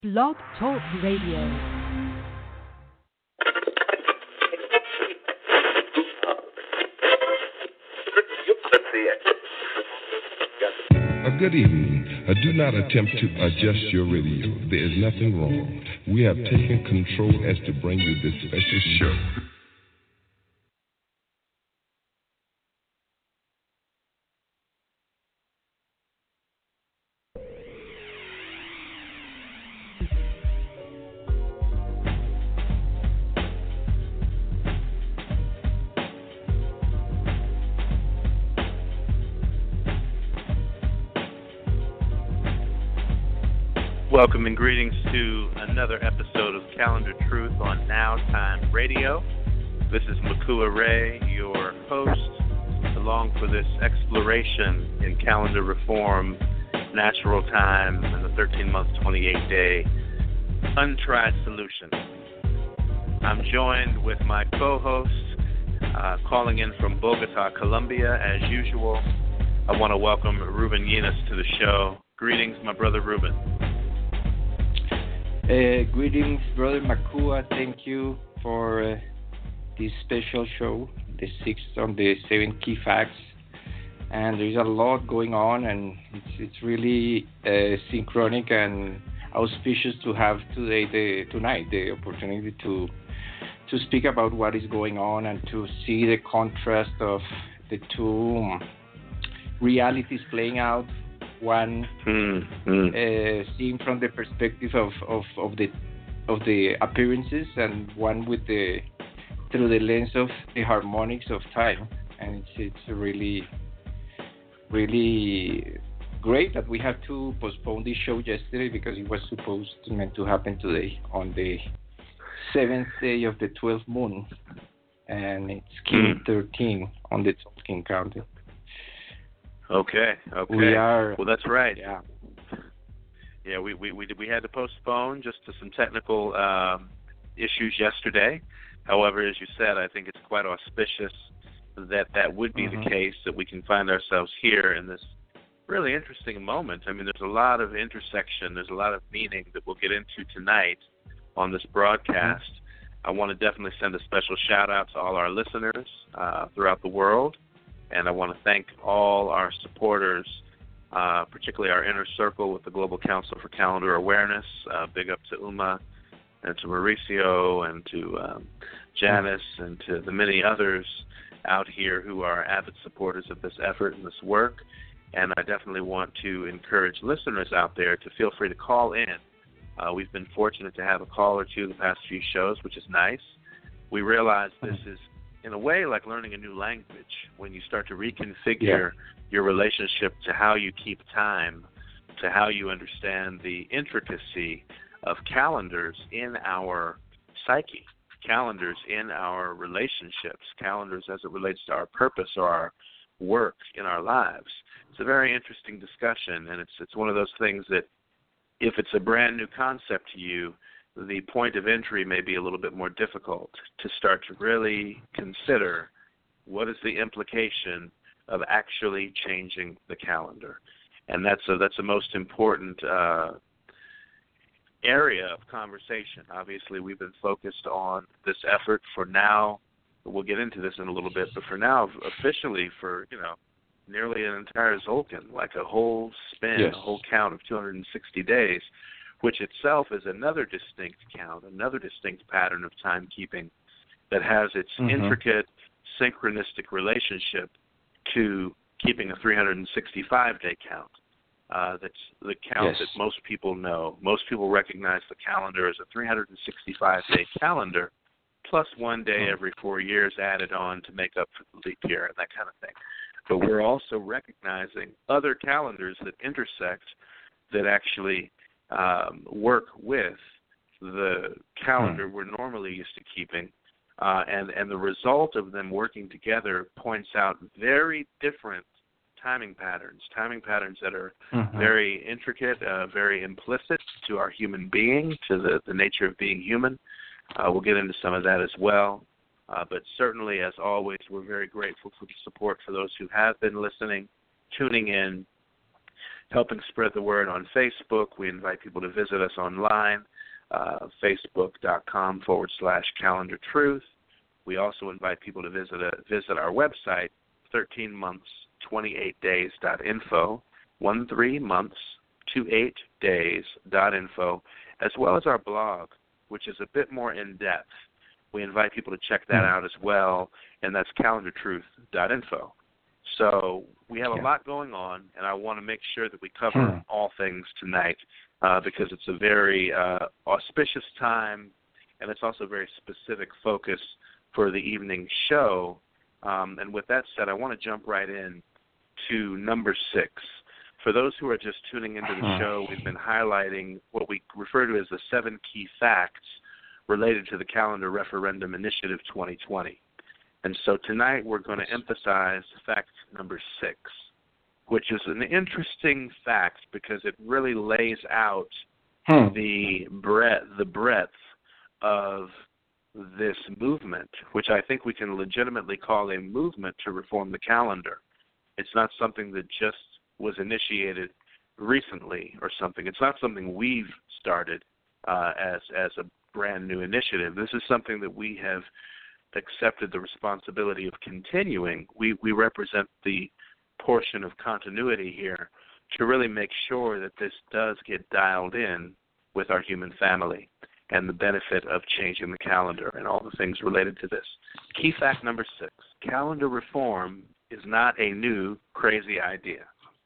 Blog Talk Radio. Good evening. Do not attempt to adjust your radio. There is nothing wrong. We have taken control as to bring you this special show. Welcome and greetings to another episode of Calendar Truth on Now Time Radio. This is Makua Ray, your host, along for this exploration in calendar reform, natural time, and the 13-month, 28-day untried solution. I'm joined with my co-host, calling in from Bogota, Colombia, as usual. I want to welcome Ruben Yinas to the show. Greetings, my brother Ruben. Greetings, Brother Makua. Thank you for this special show, the sixth on the 7 key facts. And there's a lot going on, and it's really synchronic and auspicious to have tonight the opportunity to speak about what is going on and to see the contrast of the two realities playing out. One seen from the perspective of the appearances, and one through the lens of the harmonics of time. And it's really great that we have to postpone this show yesterday because it was meant to happen today on the 7th day of the 12th moon, and it's King 13 on the Tolkien counter. Okay. Well, that's right. Yeah. Yeah, we had to postpone just to some technical issues yesterday. However, as you said, I think it's quite auspicious that would be the case, that we can find ourselves here in this really interesting moment. I mean, there's a lot of intersection. There's a lot of meaning that we'll get into tonight on this broadcast. I want to definitely send a special shout-out to all our listeners throughout the world. And I want to thank all our supporters, particularly our inner circle with the Global Council for Calendar Awareness. Big up to Uma and to Mauricio and to Janice and to the many others out here who are avid supporters of this effort and this work. And I definitely want to encourage listeners out there to feel free to call in. We've been fortunate to have a call or two the past few shows, which is nice. We realize this is, in a way, like learning a new language, when you start to reconfigure your relationship to how you keep time, to how you understand the intricacy of calendars in our psyche, calendars in our relationships, calendars as it relates to our purpose or our work in our lives. It's a very interesting discussion, and it's one of those things that if it's a brand new concept to you, the point of entry may be a little bit more difficult to start to really consider what is the implication of actually changing the calendar. And that's a most important area of conversation. Obviously, we've been focused on this effort for now. We'll get into this in a little bit, but for now, officially for, nearly an entire Zolkin, like a whole spin, a whole count of 260 days, which itself is another distinct count, another distinct pattern of timekeeping that has its intricate, synchronistic relationship to keeping a 365-day count. That's the count that most people know. Most people recognize the calendar as a 365-day calendar, plus 1 day every 4 years added on to make up for the leap year and that kind of thing. But we're also recognizing other calendars that intersect, that actually work with the calendar we're normally used to keeping, and the result of them working together points out very different timing patterns that are very intricate, very implicit to our human being, to the nature of being human. We'll get into some of that as well. But certainly, as always, we're very grateful for the support for those who have been listening, tuning in, helping spread the word on Facebook. We invite people to visit us online, facebook.com/Calendar Truth. We also invite people to visit our website, 13months28days.info, 13months28days.info, as well as our blog, which is a bit more in-depth. We invite people to check that out as well, and that's calendartruth.info. So we have a lot going on, and I want to make sure that we cover all things tonight because it's a very auspicious time, and it's also a very specific focus for the evening show. And with that said, I want to jump right in to number 6. For those who are just tuning into the show, we've been highlighting what we refer to as the 7 key facts related to the Calendar Referendum Initiative 2020. And so tonight we're going to emphasize fact number 6, which is an interesting fact because it really lays out the breadth of this movement, which I think we can legitimately call a movement to reform the calendar. It's not something that just was initiated recently or something. It's not something we've started as a brand new initiative. This is something that we have accepted the responsibility of continuing. We represent the portion of continuity here to really make sure that this does get dialed in with our human family and the benefit of changing the calendar and all the things related to this. Key fact number 6, calendar reform is not a new, crazy idea.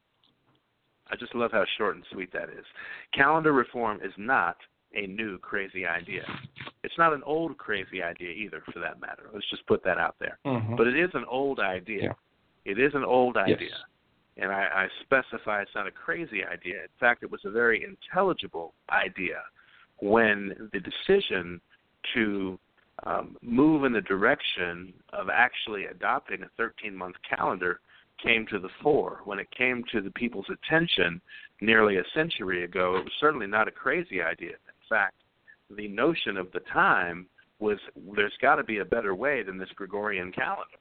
I just love how short and sweet that is. Calendar reform is not a new, crazy idea. It's not an old, crazy idea either, for that matter. Let's just put that out there. But it is an old idea. Yeah. It is an old idea. Yes. And I specify it's not a crazy idea. In fact, it was a very intelligible idea when the decision to move in the direction of actually adopting a 13-month calendar came to the fore. When it came to the people's attention nearly a century ago, it was certainly not a crazy idea. In fact, the notion of the time was there's got to be a better way than this Gregorian calendar.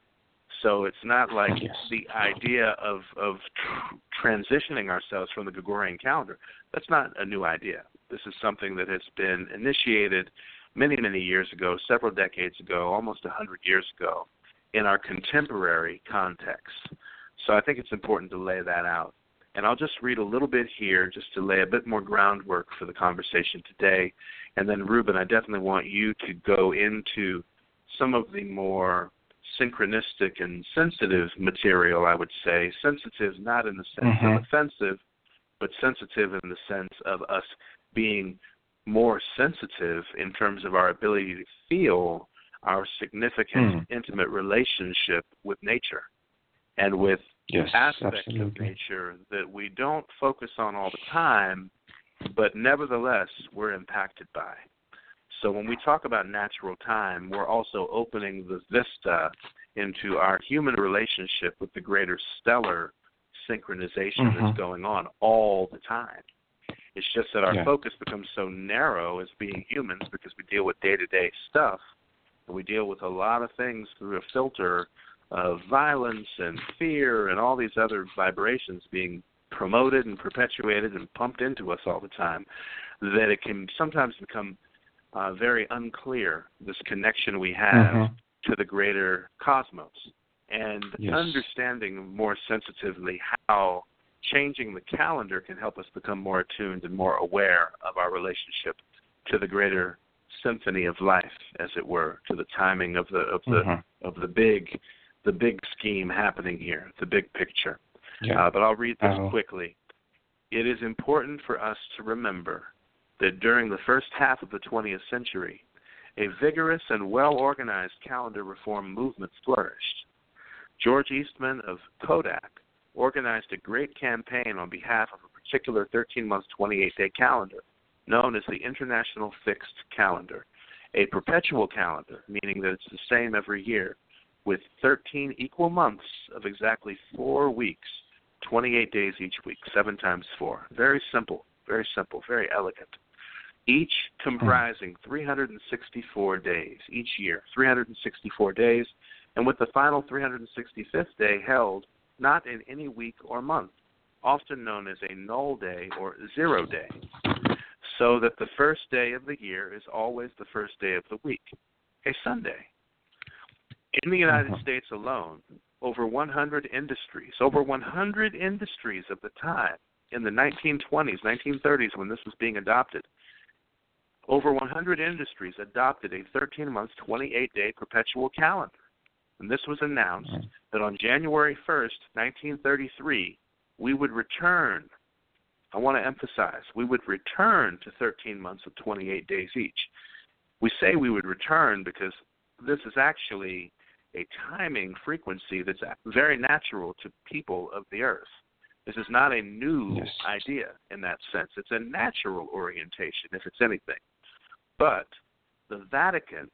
So it's not like the idea of transitioning ourselves from the Gregorian calendar. That's not a new idea. This is something that has been initiated many, many years ago, several decades ago, almost 100 years ago, in our contemporary context. So I think it's important to lay that out. And I'll just read a little bit here just to lay a bit more groundwork for the conversation today. And then, Ruben, I definitely want you to go into some of the more synchronistic and sensitive material, I would say. Sensitive not in the sense of offensive, but sensitive in the sense of us being more sensitive in terms of our ability to feel our significant, intimate relationship with nature and with aspects of nature that we don't focus on all the time, but nevertheless we're impacted by. So when we talk about natural time, we're also opening the vista into our human relationship with the greater stellar synchronization that's going on all the time. It's just that our focus becomes so narrow as being humans because we deal with day-to-day stuff, and we deal with a lot of things through a filter of violence and fear and all these other vibrations being promoted and perpetuated and pumped into us all the time, that it can sometimes become very unclear, this connection we have to the greater cosmos, and understanding more sensitively how changing the calendar can help us become more attuned and more aware of our relationship to the greater symphony of life, as it were, to the timing of the big scheme happening here, the big picture. But I'll read this quickly. It is important for us to remember that during the first half of the 20th century, a vigorous and well-organized calendar reform movement flourished. George Eastman of Kodak organized a great campaign on behalf of a particular 13-month, 28-day calendar known as the International Fixed Calendar, a perpetual calendar, meaning that it's the same every year, with 13 equal months of exactly 4 weeks, 28 days each week, 7 times 4. Very simple, very elegant. Each comprising 364 days each year, 364 days, and with the final 365th day held not in any week or month, often known as a null day or 0 day, so that the first day of the year is always the first day of the week, a Sunday. In the United States alone, over 100 industries of the time, in the 1920s, 1930s, when this was being adopted, over 100 industries adopted a 13-month, 28-day perpetual calendar. And this was announced that on January 1st, 1933, we would return, I want to emphasize, we would return to 13 months of 28 days each. We say we would return because this is actually a timing frequency that's very natural to people of the earth. This is not a new idea in that sense. It's a natural orientation, if it's anything. But the Vatican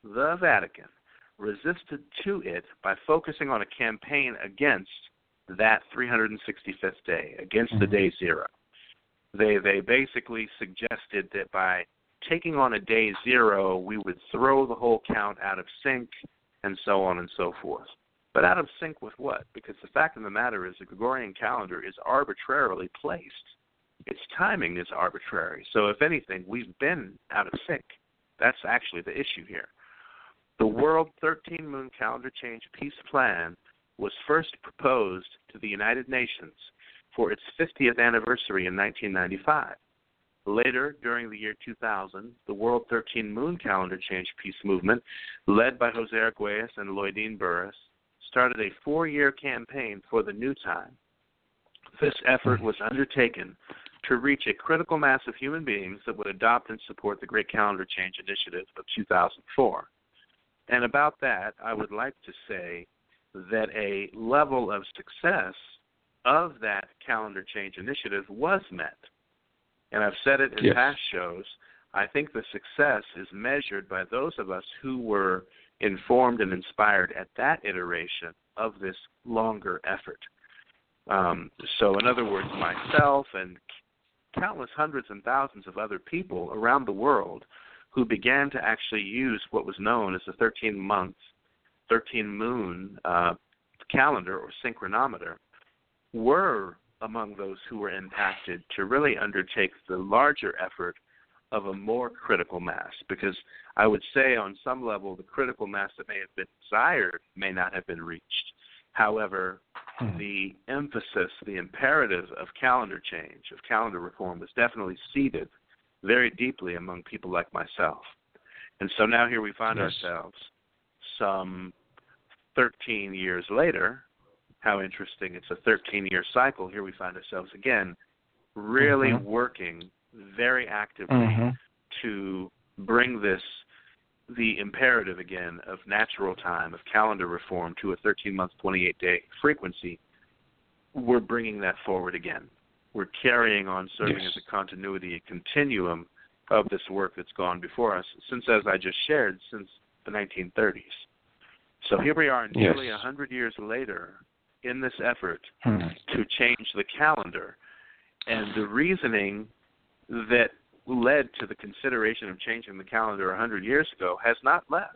resisted to it by focusing on a campaign against that 365th day, against the day 0. They basically suggested that by taking on a day 0, we would throw the whole count out of sync, and so on and so forth. But out of sync with what? Because the fact of the matter is the Gregorian calendar is arbitrarily placed. Its timing is arbitrary. So if anything, we've been out of sync. That's actually the issue here. The World 13-Moon Calendar Change Peace Plan was first proposed to the United Nations for its 50th anniversary in 1995. Later, during the year 2000, the World 13-Moon Calendar Change Peace Movement, led by Jose Arguelles and Lloydine Burris, started a 4-year campaign for the new time. This effort was undertaken to reach a critical mass of human beings that would adopt and support the Great Calendar Change Initiative of 2004. And about that, I would like to say that a level of success of that calendar change initiative was met. And I've said it in past shows, I think the success is measured by those of us who were informed and inspired at that iteration of this longer effort. So in other words, myself and countless hundreds and thousands of other people around the world who began to actually use what was known as the 13-month, 13-moon calendar or synchronometer were among those who were impacted to really undertake the larger effort of a more critical mass, because I would say on some level the critical mass that may have been desired may not have been reached. However, the emphasis, the imperative of calendar change, of calendar reform was definitely seated very deeply among people like myself. And so now here we find ourselves some 13 years later. How interesting. It's a 13-year cycle. Here we find ourselves again really working very actively to bring the imperative again of natural time, of calendar reform to a 13-month, 28-day frequency. We're bringing that forward again. We're carrying on serving as a continuity, a continuum of this work that's gone before us since, as I just shared, since the 1930s. So here we are nearly 100 years later in this effort to change the calendar. And the reasoning that led to the consideration of changing the calendar 100 years ago has not left.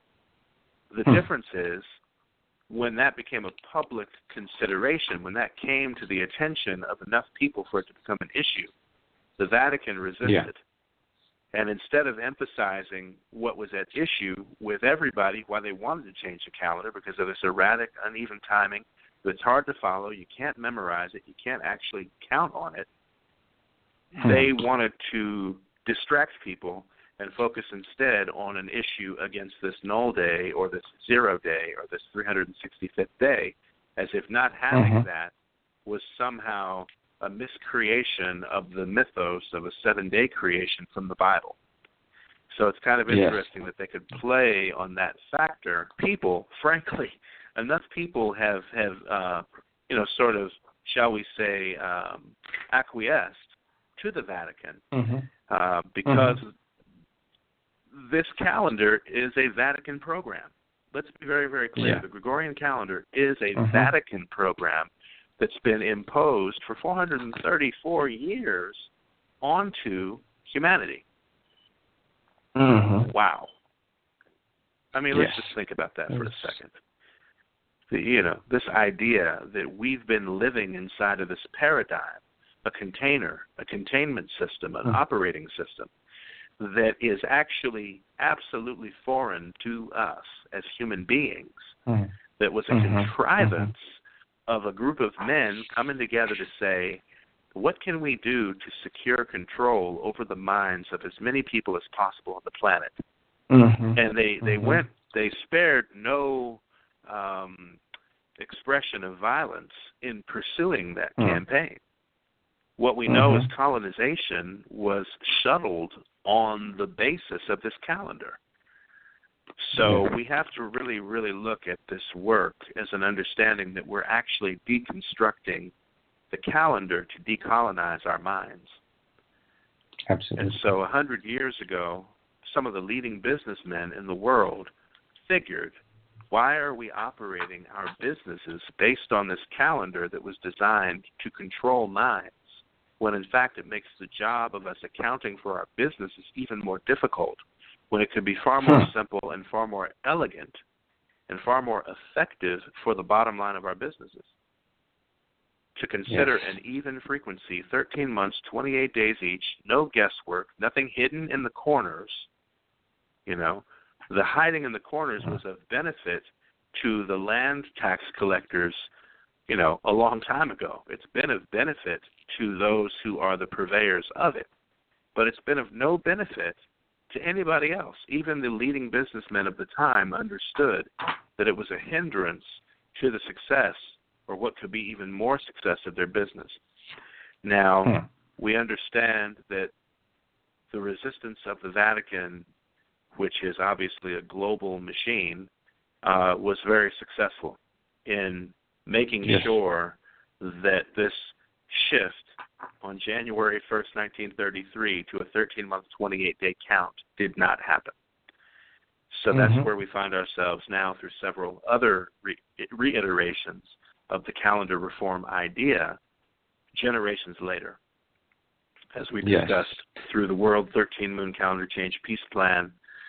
The difference is when that became a public consideration, when that came to the attention of enough people for it to become an issue, the Vatican resisted. And instead of emphasizing what was at issue with everybody, why they wanted to change the calendar because of this erratic, uneven timing, it's hard to follow, you can't memorize it, you can't actually count on it, they wanted to distract people and focus instead on an issue against this null day or this 0 day or this 365th day, as if not having that was somehow a miscreation of the mythos of a 7-day creation from the Bible. So it's kind of interesting that they could play on that factor. People, frankly, enough people have sort of, shall we say, acquiesced to the Vatican because this calendar is a Vatican program. Let's be very, very clear. The Gregorian calendar is a Vatican program that's been imposed for 434 years onto humanity. Wow. I mean, let's just think about that for a second. this idea that we've been living inside of this paradigm, a container, a containment system, an operating system that is actually absolutely foreign to us as human beings, that was a contrivance of a group of men coming together to say, what can we do to secure control over the minds of as many people as possible on the planet? And they spared no expression of violence in pursuing that campaign. What we know is colonization was shuttled on the basis of this calendar. So we have to really, really look at this work as an understanding that we're actually deconstructing the calendar to decolonize our minds. Absolutely. And so 100 years ago, some of the leading businessmen in the world figured, why are we operating our businesses based on this calendar that was designed to control minds, when in fact it makes the job of us accounting for our businesses even more difficult, when it could be far more simple and far more elegant and far more effective for the bottom line of our businesses to consider an even frequency, 13 months, 28 days each, no guesswork, nothing hidden in the corners. The hiding in the corners was of benefit to the land tax collectors, a long time ago. It's been of benefit to those who are the purveyors of it. But it's been of no benefit to anybody else. Even the leading businessmen of the time understood that it was a hindrance to the success, or what could be even more success, of their business. Now, we understand that the resistance of the Vatican, which is obviously a global machine, was very successful in making sure that this shift on January 1st, 1933 to a 13-month, 28-day count did not happen. So that's where we find ourselves now through several other reiterations of the calendar reform idea generations later, as we discussed through the World 13-Moon Calendar Change Peace Plan,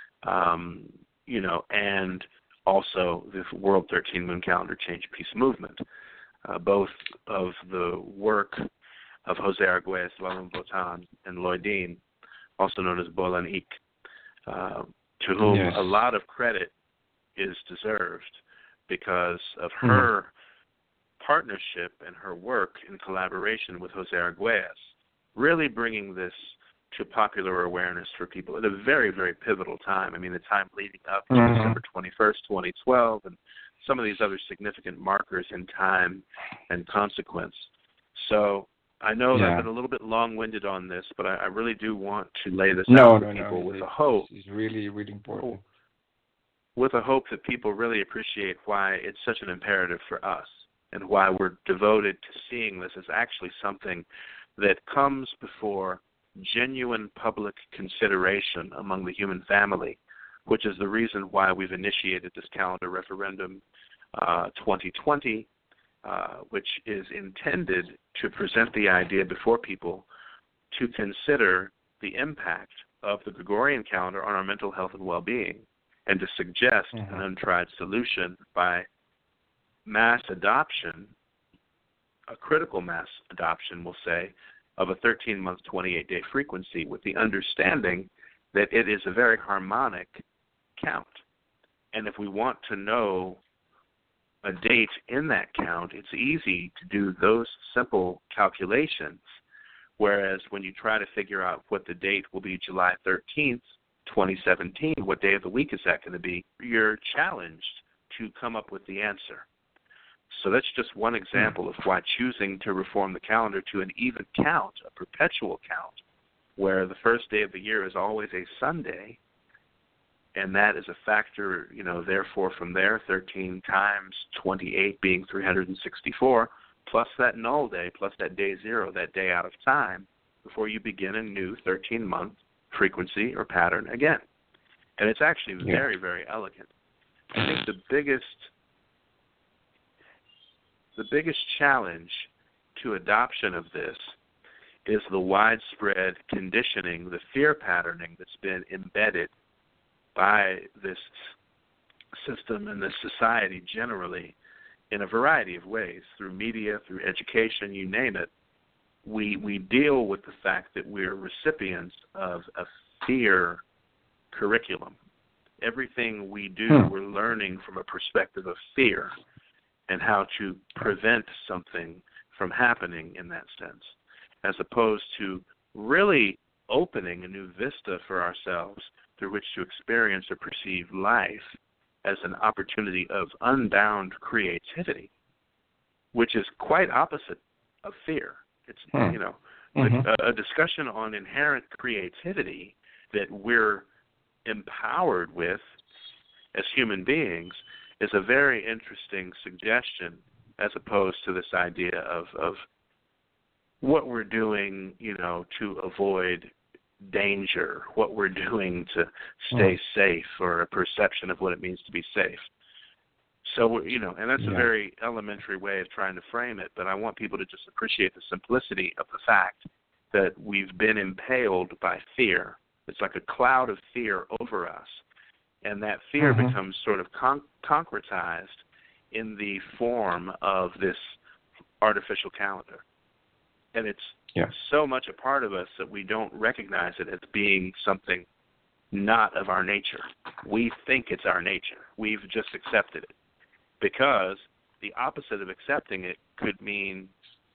and also the World 13-Moon Calendar Change Peace Movement, both of the work of Jose Arguelles, Lalum Votan, and Lloyd Dean, also known as Bolanik, to whom a lot of credit is deserved because of her partnership and her work in collaboration with Jose Arguelles, really bringing this to popular awareness for people at a very, very pivotal time. I mean, the time leading up to December 21st, 2012, and some of these other significant markers in time and consequence. So I know that I've been a little bit long-winded on this, but I really do want to lay this out for people with a hope. It's really, really important. With a hope that people really appreciate why it's such an imperative for us and why we're devoted to seeing this as actually something that comes before genuine public consideration among the human family, which is the reason why we've initiated this calendar referendum 2020, which is intended to present the idea before people to consider the impact of the Gregorian calendar on our mental health and well-being, and to suggest an untried solution by mass adoption, a critical mass adoption, we'll say, of a 13-month, 28-day frequency, with the understanding that it is a very harmonic count. And if we want to know a date in that count, it's easy to do those simple calculations, whereas when you try to figure out what the date will be, July 13th, 2017, what day of the week is that going to be, you're challenged to come up with the answer. So that's just one example of why choosing to reform the calendar to an even count, a perpetual count, where the first day of the year is always a Sunday, and that is a factor, therefore from there, 13 times 28 being 364, plus that null day, plus that day zero, that day out of time, before you begin a new 13-month frequency or pattern again. And it's actually very, very elegant. I think the biggest challenge to adoption of this is the widespread conditioning, the fear patterning that's been embedded by this system and this society generally in a variety of ways, through media, through education, you name it. We deal with the fact that we're recipients of a fear curriculum. Everything we do, we're learning from a perspective of fear and how to prevent something from happening in that sense, as opposed to really opening a new vista for ourselves through which to experience or perceive life as an opportunity of unbound creativity, which is quite opposite of fear. It's, a discussion on inherent creativity that we're empowered with as human beings is a very interesting suggestion, as opposed to this idea of what we're doing, to avoid danger, what we're doing to stay safe, or a perception of what it means to be safe. So, and that's a very elementary way of trying to frame it, but I want people to just appreciate the simplicity of the fact that we've been impaled by fear. It's like a cloud of fear over us, and that fear becomes sort of concretized in the form of this artificial calendar. And it's so much a part of us that we don't recognize it as being something not of our nature. We think it's our nature. We've just accepted it. Because the opposite of accepting it could mean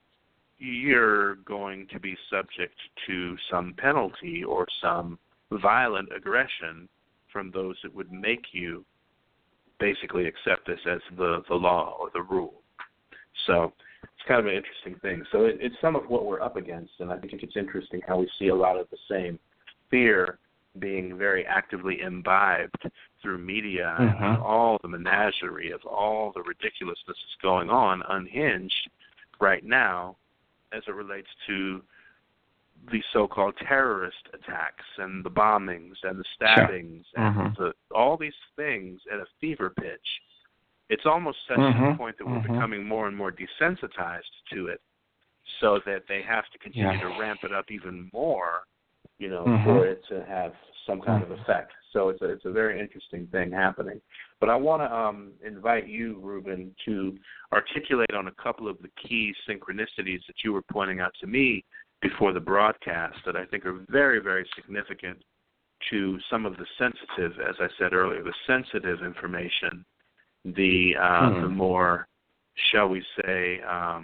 you're going to be subject to some penalty or some violent aggression from those that would make you basically accept this as the law or the rule. So it's kind of an interesting thing. So it's some of what we're up against, and I think it's interesting how we see a lot of the same fear being very actively imbibed through media and all the menagerie of all the ridiculousness that's going on, unhinged right now as it relates to the so-called terrorist attacks and the bombings and the stabbings and all these things at a fever pitch. It's almost such to the point that we're becoming more and more desensitized to it, so that they have to continue to ramp it up even more, for it to have some kind of effect. So it's a very interesting thing happening. But I want to invite you, Ruben, to articulate on a couple of the key synchronicities that you were pointing out to me before the broadcast that I think are very, very significant to some of the sensitive, as I said earlier, the sensitive information, the more, shall we say,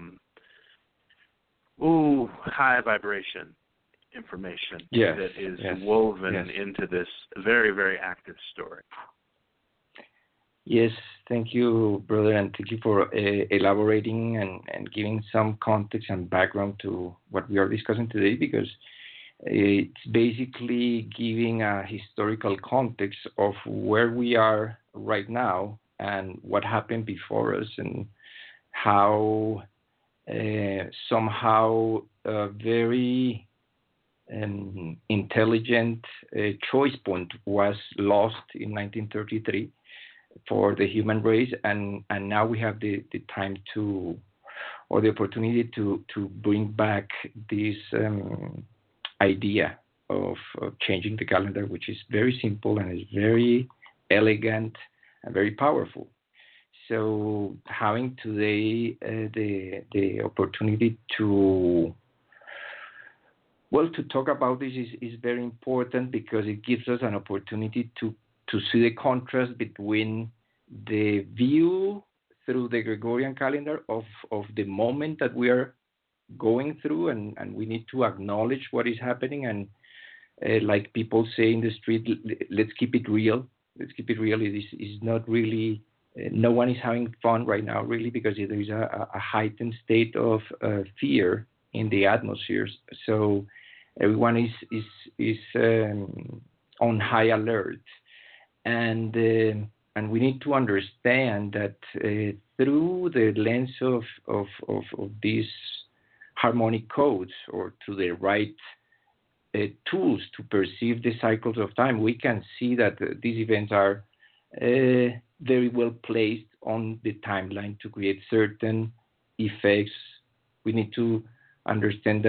high vibration information that is woven into this very, very active story. Yes, thank you, brother, and thank you for elaborating and giving some context and background to what we are discussing today, because it's basically giving a historical context of where we are right now and what happened before us, and how somehow a very intelligent choice point was lost in 1933 for the human race, and now we have the time to, or the opportunity to bring back this idea of changing the calendar, which is very simple and is very elegant and very powerful. So having today the opportunity to talk about this is very important, because it gives us an opportunity to see the contrast between the view through the Gregorian calendar of the moment that we are going through, and we need to acknowledge what is happening, and like people say in the street, let's keep it real. Let's keep it real. It is not really, no one is having fun right now, really, because there is a heightened state of fear in the atmosphere. So everyone is on high alert, and we need to understand that through the lens of these harmonic codes, or through the right tools to perceive the cycles of time, we can see that these events are very well placed on the timeline to create certain effects. We need to understand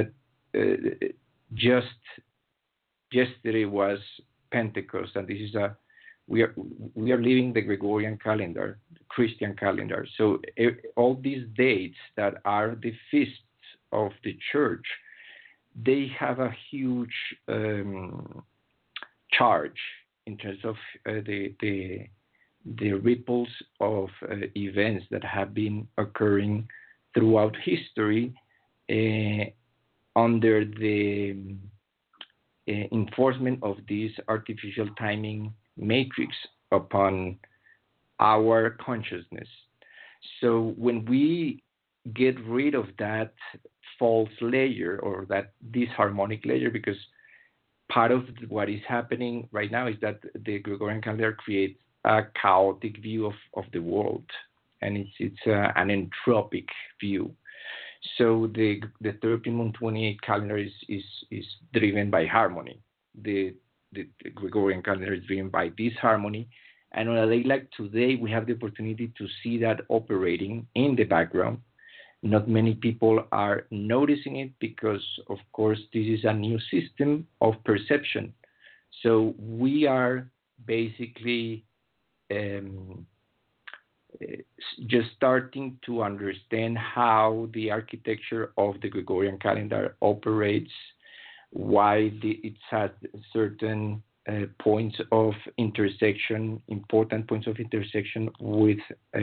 that just yesterday was Pentecost, and this is we are living the Gregorian calendar, the Christian calendar. So all these dates that are the feasts of the church, they have a huge charge in terms of the ripples of events that have been occurring throughout history under the enforcement of this artificial timing matrix upon our consciousness. So when we get rid of that false layer or that disharmonic layer, because part of what is happening right now is that the Gregorian calendar creates a chaotic view of the world, and it's an entropic view. So the 13-month-28 calendar is driven by harmony. The Gregorian calendar is driven by disharmony. And on a day like today, we have the opportunity to see that operating in the background. Not many people are noticing it because, of course, this is a new system of perception. So we are basically just starting to understand how the architecture of the Gregorian calendar operates, why it has certain points of intersection, important points of intersection with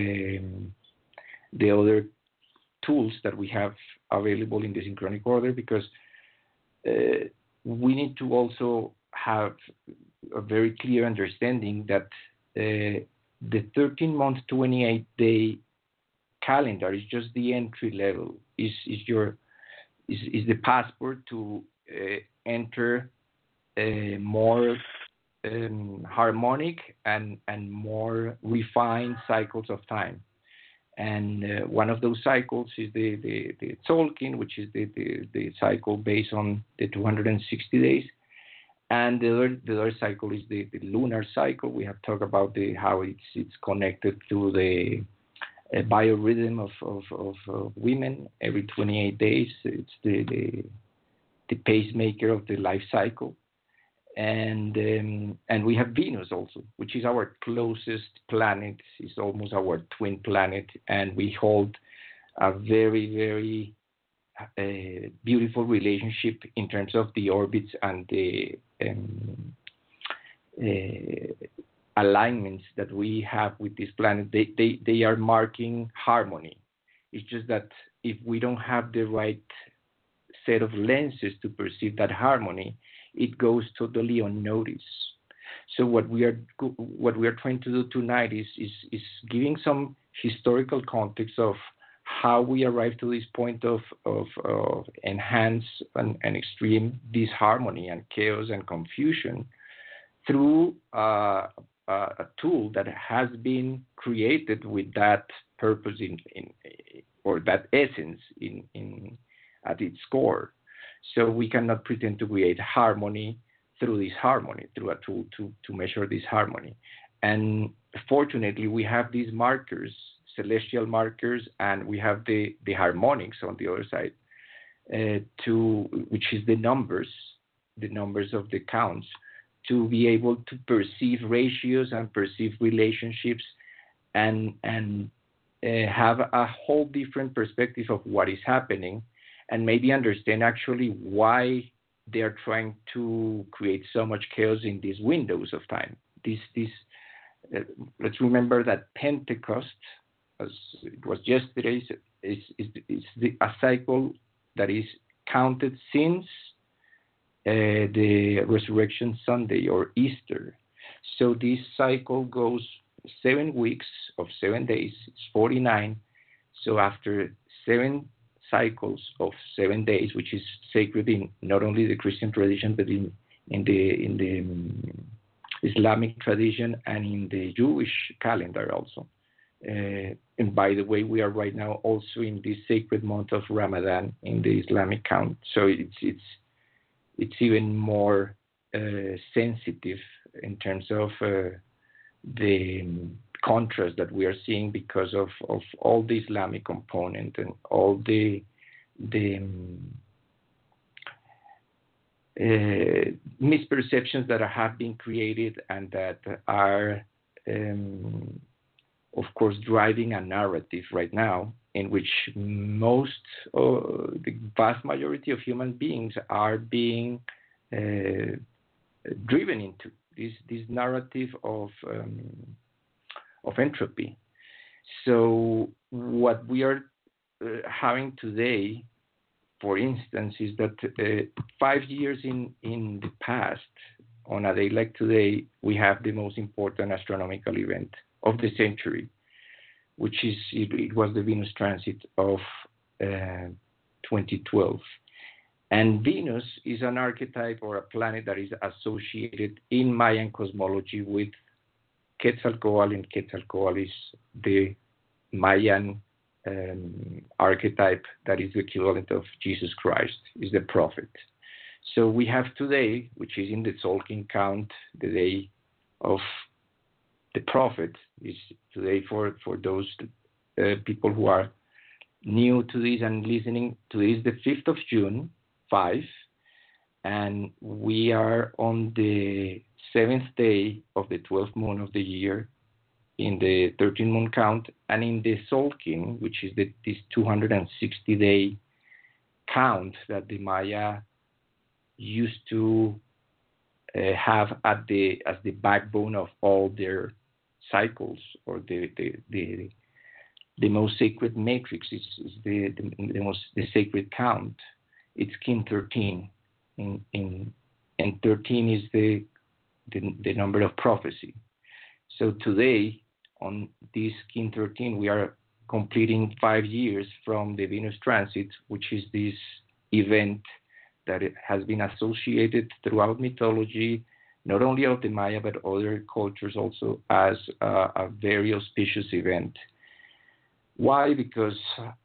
the other tools that we have available in the synchronic order, because we need to also have a very clear understanding that the 13-month, 28-day calendar is just the entry level, is the passport to enter more harmonic and more refined cycles of time. And one of those cycles is the Tzolk'in, which is the cycle based on the 260 days. And the other cycle is the lunar cycle. We have talked about how it's connected to the biorhythm of women every 28 days. It's the pacemaker of the life cycle. And we have Venus also, which is our closest planet. It's almost our twin planet, and we hold a very, very beautiful relationship in terms of the orbits and the alignments that we have with this planet. They are marking harmony. It's just that if we don't have the right set of lenses to perceive that harmony, it goes totally unnoticed. So what we are trying to do tonight is giving some historical context of how we arrived to this point of enhanced and extreme disharmony and chaos and confusion through a tool that has been created with that purpose or that essence in at its core. So we cannot pretend to create harmony through this harmony, through a tool to measure this harmony. And fortunately, we have these markers, celestial markers, and we have the harmonics on the other side, which is the numbers of the counts, to be able to perceive ratios and perceive relationships and have a whole different perspective of what is happening, and maybe understand actually why they are trying to create so much chaos in these windows of time. Let's remember that Pentecost, as it was yesterday, is a cycle that is counted since the Resurrection Sunday or Easter. So this cycle goes 7 weeks of 7 days. It's 49. So after 7 cycles of 7 days, which is sacred in not only the Christian tradition but in the Islamic tradition and in the Jewish calendar also. And by the way, we are right now also in this sacred month of Ramadan in the Islamic count. So it's even more sensitive in terms of the contrast that we are seeing because of all the Islamic component and all the misperceptions that have been created and that are, of course, driving a narrative right now in which the vast majority of human beings are being driven into this narrative of entropy. So what we are having today, for instance, is that 5 years in the past, on a day like today, we have the most important astronomical event of the century, which is it was the Venus transit of 2012. And Venus is an archetype or a planet that is associated in Mayan cosmology with Quetzalcoatl, and Quetzalcoatl is the Mayan archetype that is the equivalent of Jesus Christ, is the prophet. So we have today, which is in the Tzolk'in count, the day of the prophet, is today for those people who are new to this and listening to this, the 5th of June, 5, and we are on the 7th day of the 12th moon of the year in the 13 moon count, and in the Tzolk'in, which is this 260-day count that the Maya used to have as the backbone of all their cycles, or the most sacred matrix is the sacred count. It's Kin 13, and 13 is the number of prophecy. So today, on this Kin 13, we are completing 5 years from the Venus transit, which is this event that it has been associated throughout mythology, not only of the Maya but other cultures also, as a very auspicious event. Why? Because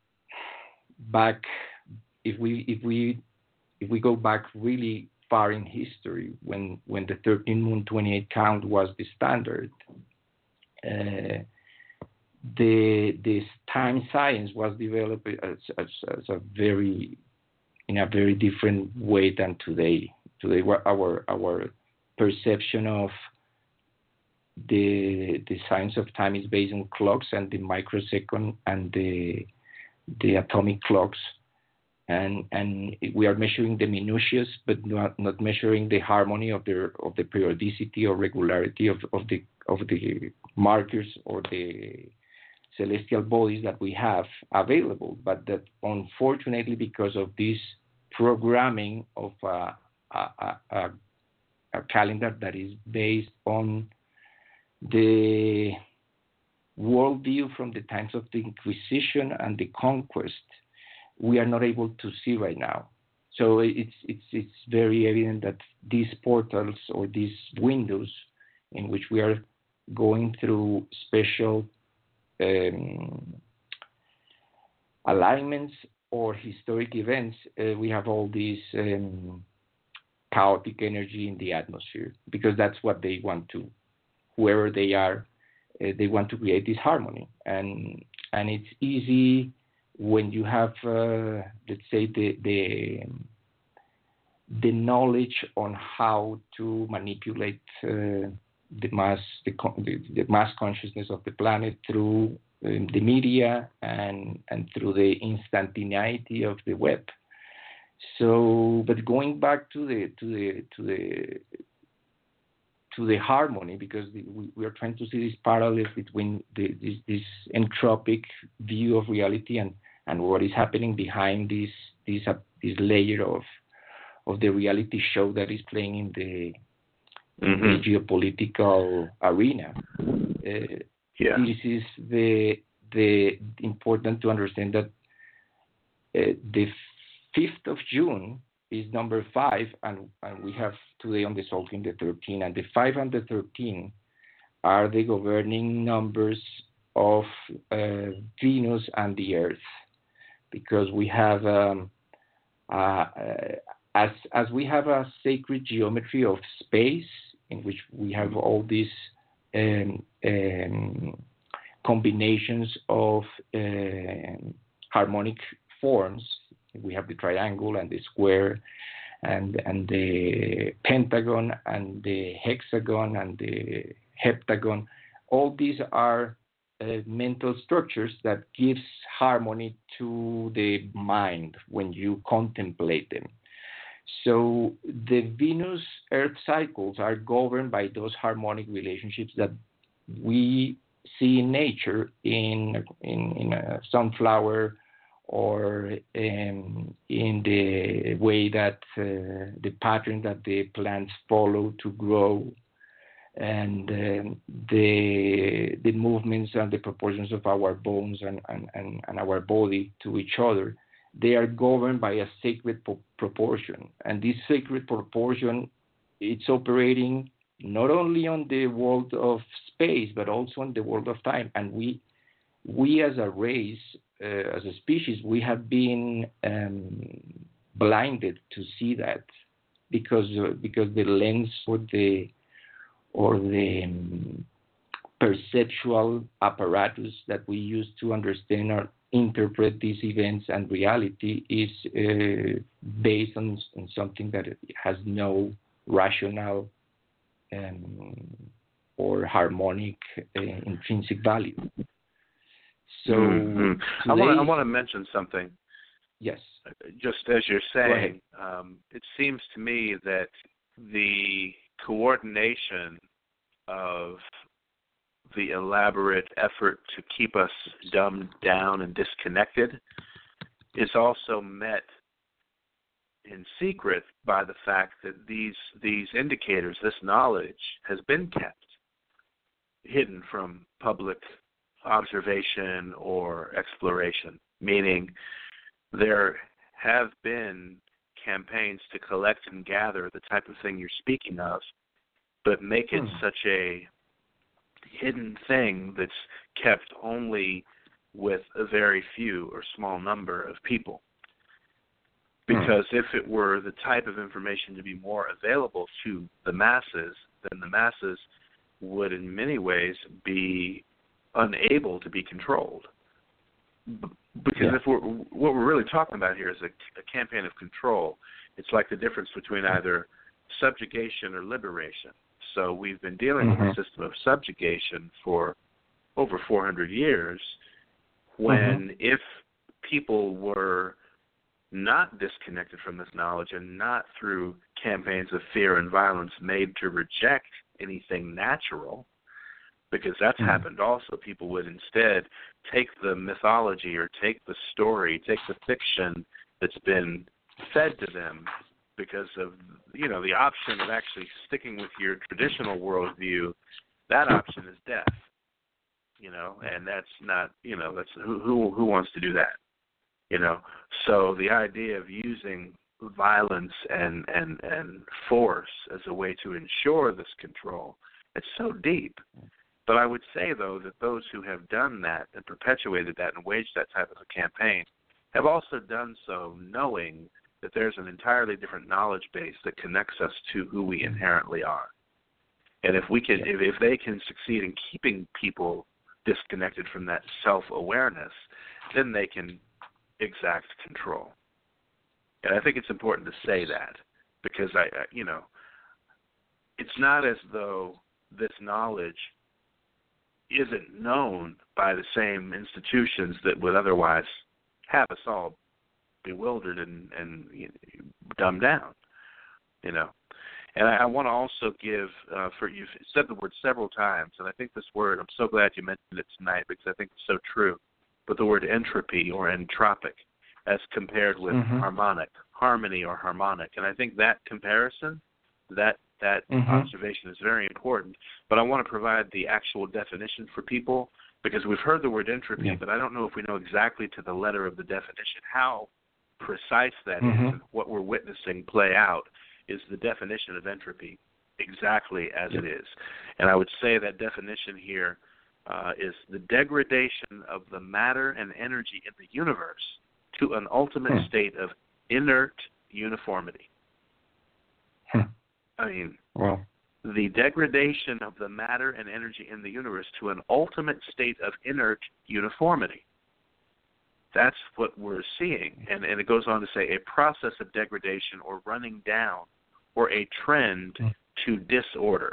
if we go back really far in history, when the 13 moon 28 count was the standard, this time science was developed as in a very different way than today. Today, our perception of the science of time is based on clocks and the microsecond and the atomic clocks, and we are measuring the minutiae, but not measuring the harmony of the periodicity or regularity of the markers or the celestial bodies that we have available. But that, unfortunately, because of this programming of a calendar that is based on the worldview from the times of the Inquisition and the conquest, we are not able to see right now. So it's very evident that these portals or these windows in which we are going through special alignments or historic events, we have all these chaotic energy in the atmosphere, because that's what they want to, whoever they are, they want to create this harmony. And it's easy when you have, let's say, the knowledge on how to manipulate the mass consciousness of the planet through the media and through the instantaneity of the web. So, but going back to the harmony, because we are trying to see this parallel between this entropic view of reality and what is happening behind this layer of the reality show that is playing in the geopolitical arena. This is the important to understand that the 5th of June is number 5, and we have today on the Tzolk'in the 13, and the 5 and the 13 are the governing numbers of Venus and the Earth, because we have as we have a sacred geometry of space in which we have all these combinations of harmonic forms. We have the triangle and the square and the pentagon and the hexagon and the heptagon. All these are mental structures that gives harmony to the mind when you contemplate them. So the Venus-Earth cycles are governed by those harmonic relationships that we see in nature in a sunflower, or in the way that the pattern that the plants follow to grow, and the movements and the proportions of our bones and our body to each other. They are governed by a sacred proportion, and this sacred proportion, it's operating not only on the world of space but also on the world of time. And we as a race, as a species, we have been blinded to see that because the lens or the perceptual apparatus that we use to understand or interpret these events and reality is based on something that has no rational or harmonic intrinsic value. So I want to mention something. Yes. Just as you're saying, it seems to me that the coordination of the elaborate effort to keep us dumbed down and disconnected is also met in secret by the fact that these indicators, this knowledge, has been kept hidden from public observation or exploration, meaning there have been campaigns to collect and gather the type of thing you're speaking of, but make it such a hidden thing that's kept only with a very few or small number of people. Because if it were the type of information to be more available to the masses, then the masses would in many ways be unable to be controlled. Because if what we're really talking about here is a campaign of control. It's like the difference between either subjugation or liberation. So we've been dealing with a system of subjugation for over 400 years, when if people were not disconnected from this knowledge and not through campaigns of fear and violence made to reject anything natural, because that's happened also. People would instead take the mythology or take the story, take the fiction that's been fed to them because of, the option of actually sticking with your traditional worldview. That option is death, and that's not, that's who wants to do that, So the idea of using violence and force as a way to ensure this control, it's so deep. But I would say, though, that those who have done that and perpetuated that and waged that type of a campaign have also done so knowing that there's an entirely different knowledge base that connects us to who we inherently are. And if we can, if they can succeed in keeping people disconnected from that self-awareness, then they can exact control. And I think it's important to say that, because it's not as though this knowledge isn't known by the same institutions that would otherwise have us all bewildered and dumbed down, And I want to also give, you've said the word several times, and I think this word, I'm so glad you mentioned it tonight because I think it's so true, but the word entropy or entropic as compared with harmony or harmonic. And I think that comparison, that observation is very important. But I want to provide the actual definition for people, because we've heard the word entropy, but I don't know if we know exactly to the letter of the definition how precise that is. And what we're witnessing play out is the definition of entropy, exactly as it is. And I would say that definition here is the degradation of the matter and energy in the universe to an ultimate state of inert uniformity. I mean, the degradation of the matter and energy in the universe to an ultimate state of inert uniformity. That's what we're seeing. And it goes on to say a process of degradation or running down or a trend to disorder.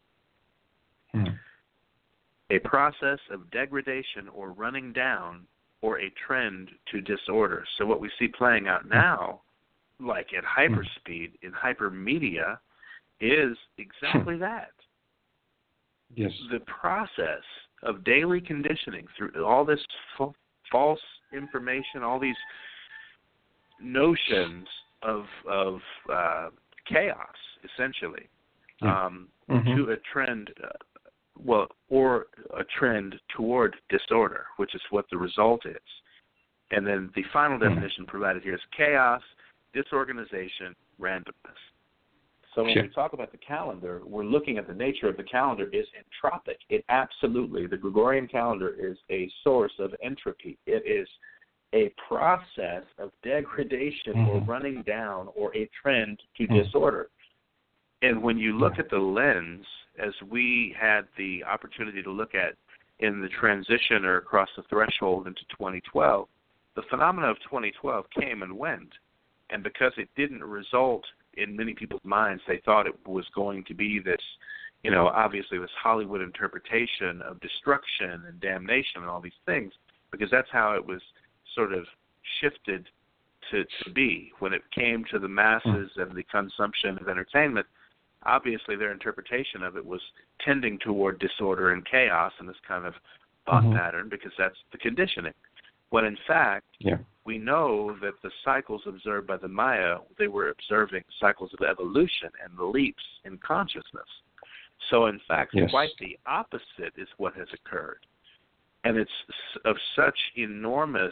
A process of degradation or running down or a trend to disorder. So what we see playing out now, like at hyperspeed in hypermedia, is exactly that. Yes. The process of daily conditioning through all this false information, all these notions of chaos, essentially, to a trend, or a trend toward disorder, which is what the result is. And then the final definition provided here is chaos, disorganization, randomness. So when we talk about the calendar, we're looking at the nature of the calendar is entropic. It absolutely, the Gregorian calendar is a source of entropy. It is a process of degradation or running down or a trend to disorder. And when you look at the lens, as we had the opportunity to look at in the transition or across the threshold into 2012, the phenomena of 2012 came and went. And because it didn't result in many people's minds, they thought it was going to be this, obviously this Hollywood interpretation of destruction and damnation and all these things, because that's how it was sort of shifted to be. When it came to the masses and the consumption of entertainment, obviously their interpretation of it was tending toward disorder and chaos and this kind of thought pattern, because that's the conditioning. When in fact, we know that the cycles observed by the Maya, they were observing cycles of evolution and leaps in consciousness. So in fact, quite the opposite is what has occurred. And it's of such enormous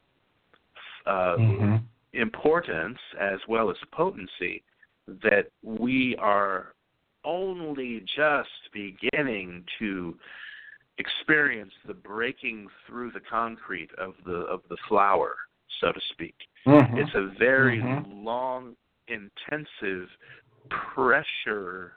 importance as well as potency that we are only just beginning to experience the breaking through the concrete of the flower, so to speak. It's a very long, intensive pressure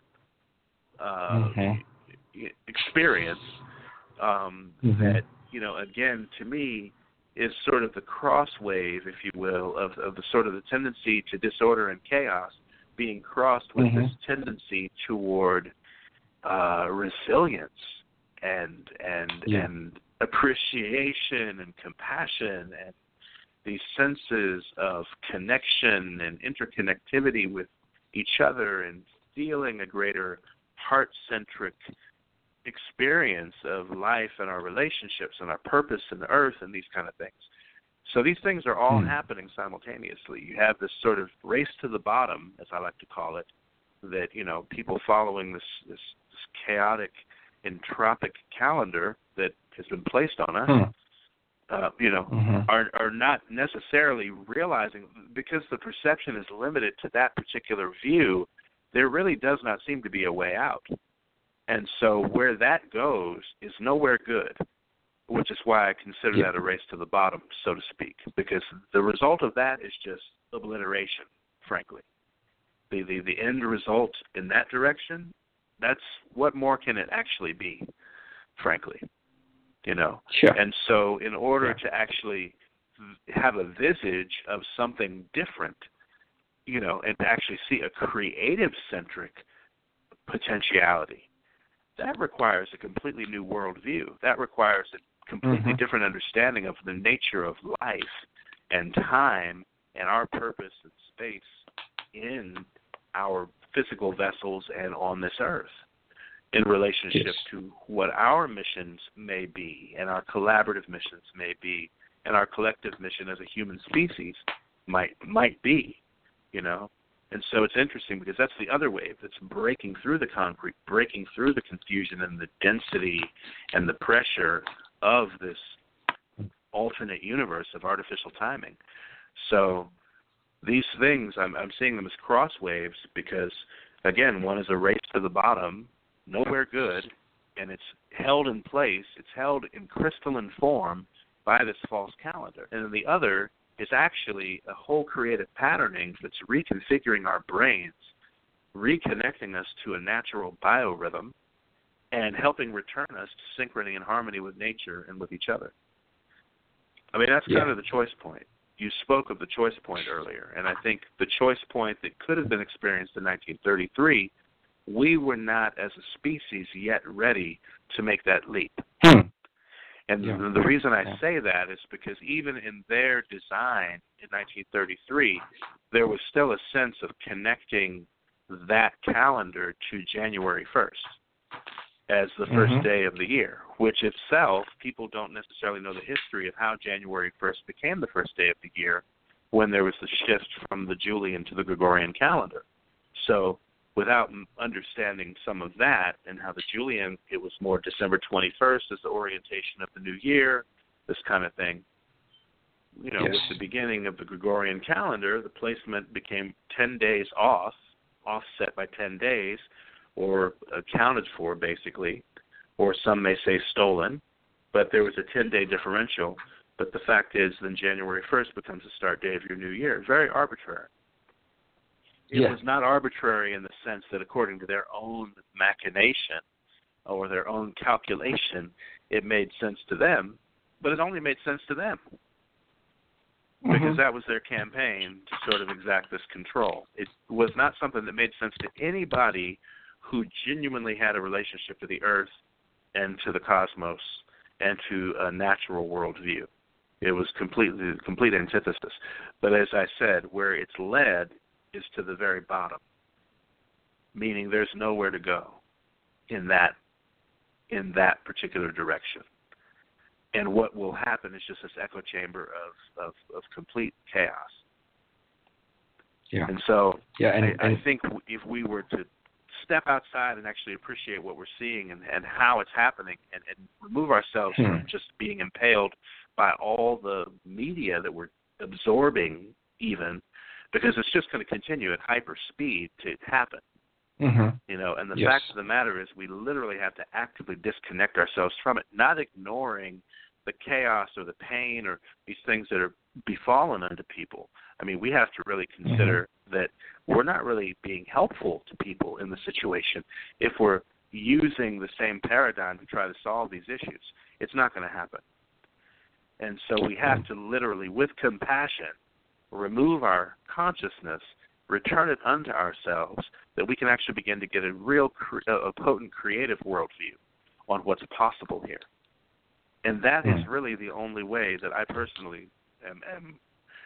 experience that, again, to me, is sort of the cross wave, if you will, of the sort of the tendency to disorder and chaos being crossed with this tendency toward resilience and appreciation and compassion and these senses of connection and interconnectivity with each other and feeling a greater heart-centric experience of life and our relationships and our purpose in the earth and these kind of things. So these things are all happening simultaneously. You have this sort of race to the bottom, as I like to call it, that, people following this chaotic, entropic calendar that has been placed on us, are not necessarily realizing, because the perception is limited to that particular view, there really does not seem to be a way out. And so where that goes is nowhere good, which is why I consider that a race to the bottom, so to speak, because the result of that is just obliteration, frankly. The end result in that direction, that's what more can it actually be, frankly, And so in order to actually have a visage of something different, and to actually see a creative-centric potentiality, that requires a completely new worldview. That requires a completely different understanding of the nature of life and time and our purpose and space in our physical vessels and on this earth in relationship to what our missions may be and our collaborative missions may be and our collective mission as a human species might be, And so it's interesting because that's the other wave that's breaking through the concrete, breaking through the confusion and the density and the pressure of this alternate universe of artificial timing. So these things, I'm seeing them as cross waves because, again, one is a race to the bottom, nowhere good, and it's held in place, it's held in crystalline form by this false calendar. And then the other is actually a whole creative patterning that's reconfiguring our brains, reconnecting us to a natural biorhythm, and helping return us to synchrony and harmony with nature and with each other. I mean, that's kind of the choice point. You spoke of the choice point earlier, and I think the choice point that could have been experienced in 1933, we were not as a species yet ready to make that leap. And the reason I say that is because even in their design in 1933, there was still a sense of connecting that calendar to January 1st as the first day of the year, which itself, people don't necessarily know the history of how January 1st became the first day of the year when there was the shift from the Julian to the Gregorian calendar. So without understanding some of that and how the Julian, it was more December 21st as the orientation of the new year, this kind of thing. You know, with the beginning of the Gregorian calendar, the placement became 10 days off, offset by 10 days, or accounted for, basically, or some may say stolen, but there was a 10-day differential. But the fact is, then January 1st becomes the start day of your new year. Very arbitrary. It was not arbitrary in the sense that according to their own machination or their own calculation, it made sense to them, but it only made sense to them because that was their campaign to sort of exact this control. It was not something that made sense to anybody who genuinely had a relationship to the earth and to the cosmos and to a natural worldview. It was the complete antithesis. But as I said, where it's led is to the very bottom, meaning there's nowhere to go in that particular direction. And what will happen is just this echo chamber of complete chaos. Yeah. And so I think if we were to step outside and actually appreciate what we're seeing and how it's happening and remove ourselves from just being impaled by all the media that we're absorbing even, because it's just going to continue at hyper speed to happen. You know, and the fact of the matter is we literally have to actively disconnect ourselves from it, not ignoring the chaos or the pain or these things that are befallen unto people. I mean, we have to really consider that we're not really being helpful to people in the situation if we're using the same paradigm to try to solve these issues. It's not going to happen. And so we have to literally, with compassion, remove our consciousness, return it unto ourselves, that we can actually begin to get a real, a potent creative worldview on what's possible here. And that is really the only way that I personally am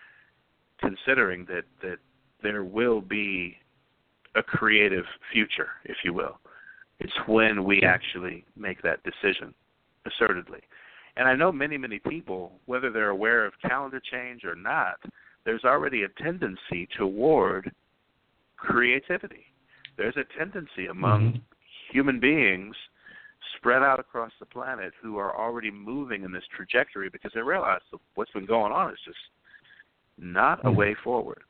considering that there will be a creative future, if you will. It's when we actually make that decision assertedly. And I know many, many people, whether they're aware of calendar change or not, there's already a tendency toward creativity. There's a tendency among human beings spread out across the planet who are already moving in this trajectory because they realize that what's been going on is just not a way forward,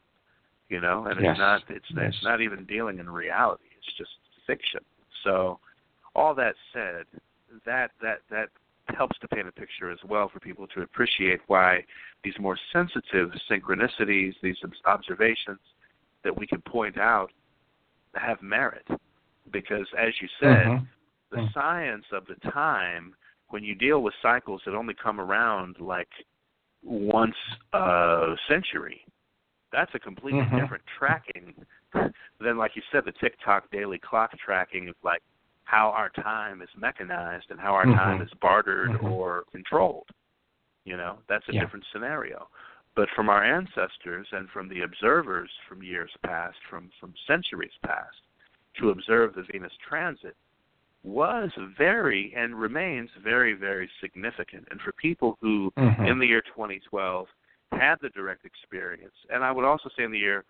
you know, and it's not even dealing in reality. It's just fiction. So all that said, that helps to paint a picture as well for people to appreciate why these more sensitive synchronicities, these observations that we can point out have merit. Because as you said, the science of the time, when you deal with cycles that only come around like once a century, that's a completely different tracking than, like you said, the tick-tock daily clock tracking of like how our time is mechanized and how our time is bartered or controlled. You know, that's a different scenario. But from our ancestors and from the observers from years past, from centuries past, to observe the Venus transit was very and remains very, very significant. And for people who, in the year 2012, had the direct experience, and I would also say in the year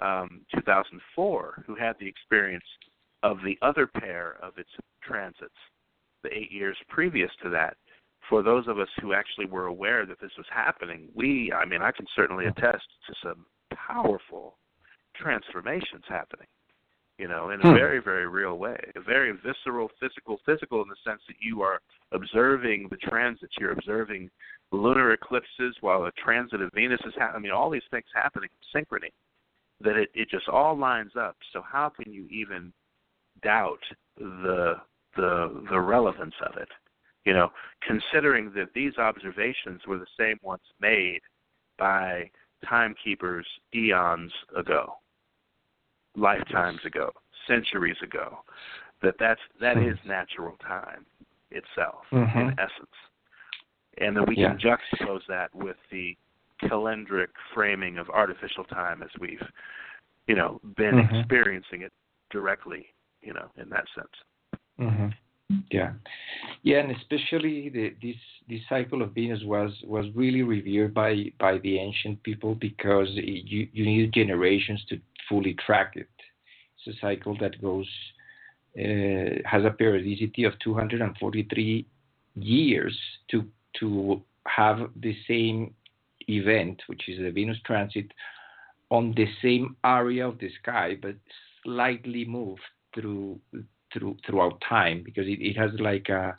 2004, who had the experience of the other pair of its transits, the 8 years previous to that, for those of us who actually were aware that this was happening, I can certainly attest to some powerful transformations happening, you know, in a very, very real way, a very visceral, physical in the sense that you are observing the transits, you're observing lunar eclipses while a transit of Venus is happening. I mean, all these things happening in synchrony, that it just all lines up. So how can you even doubt the relevance of it? You know, considering that these observations were the same ones made by timekeepers eons ago, lifetimes ago, centuries ago, that is natural time itself in essence. And then we can juxtapose that with the calendric framing of artificial time as we've, been experiencing it directly, in that sense. Yeah, and especially this cycle of Venus was really revered by the ancient people because you need generations to fully track it. It's a cycle that goes has a periodicity of 243 years to have the same event, which is the Venus transit, on the same area of the sky, but slightly moved throughout time, because it has like a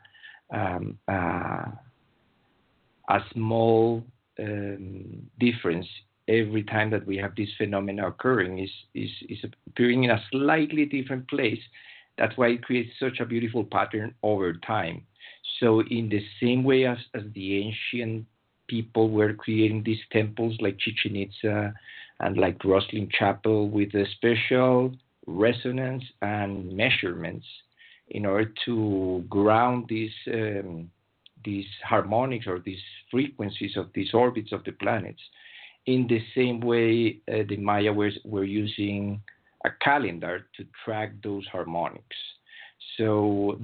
small difference every time that we have this phenomena occurring. Is appearing in a slightly different place. That's why it creates such a beautiful pattern over time. So in the same way as the ancient people were creating these temples like Chichen Itza and like Rosslyn Chapel with a special resonance and measurements in order to ground these harmonics or these frequencies of these orbits of the planets. In the same way, the Maya were using a calendar to track those harmonics. So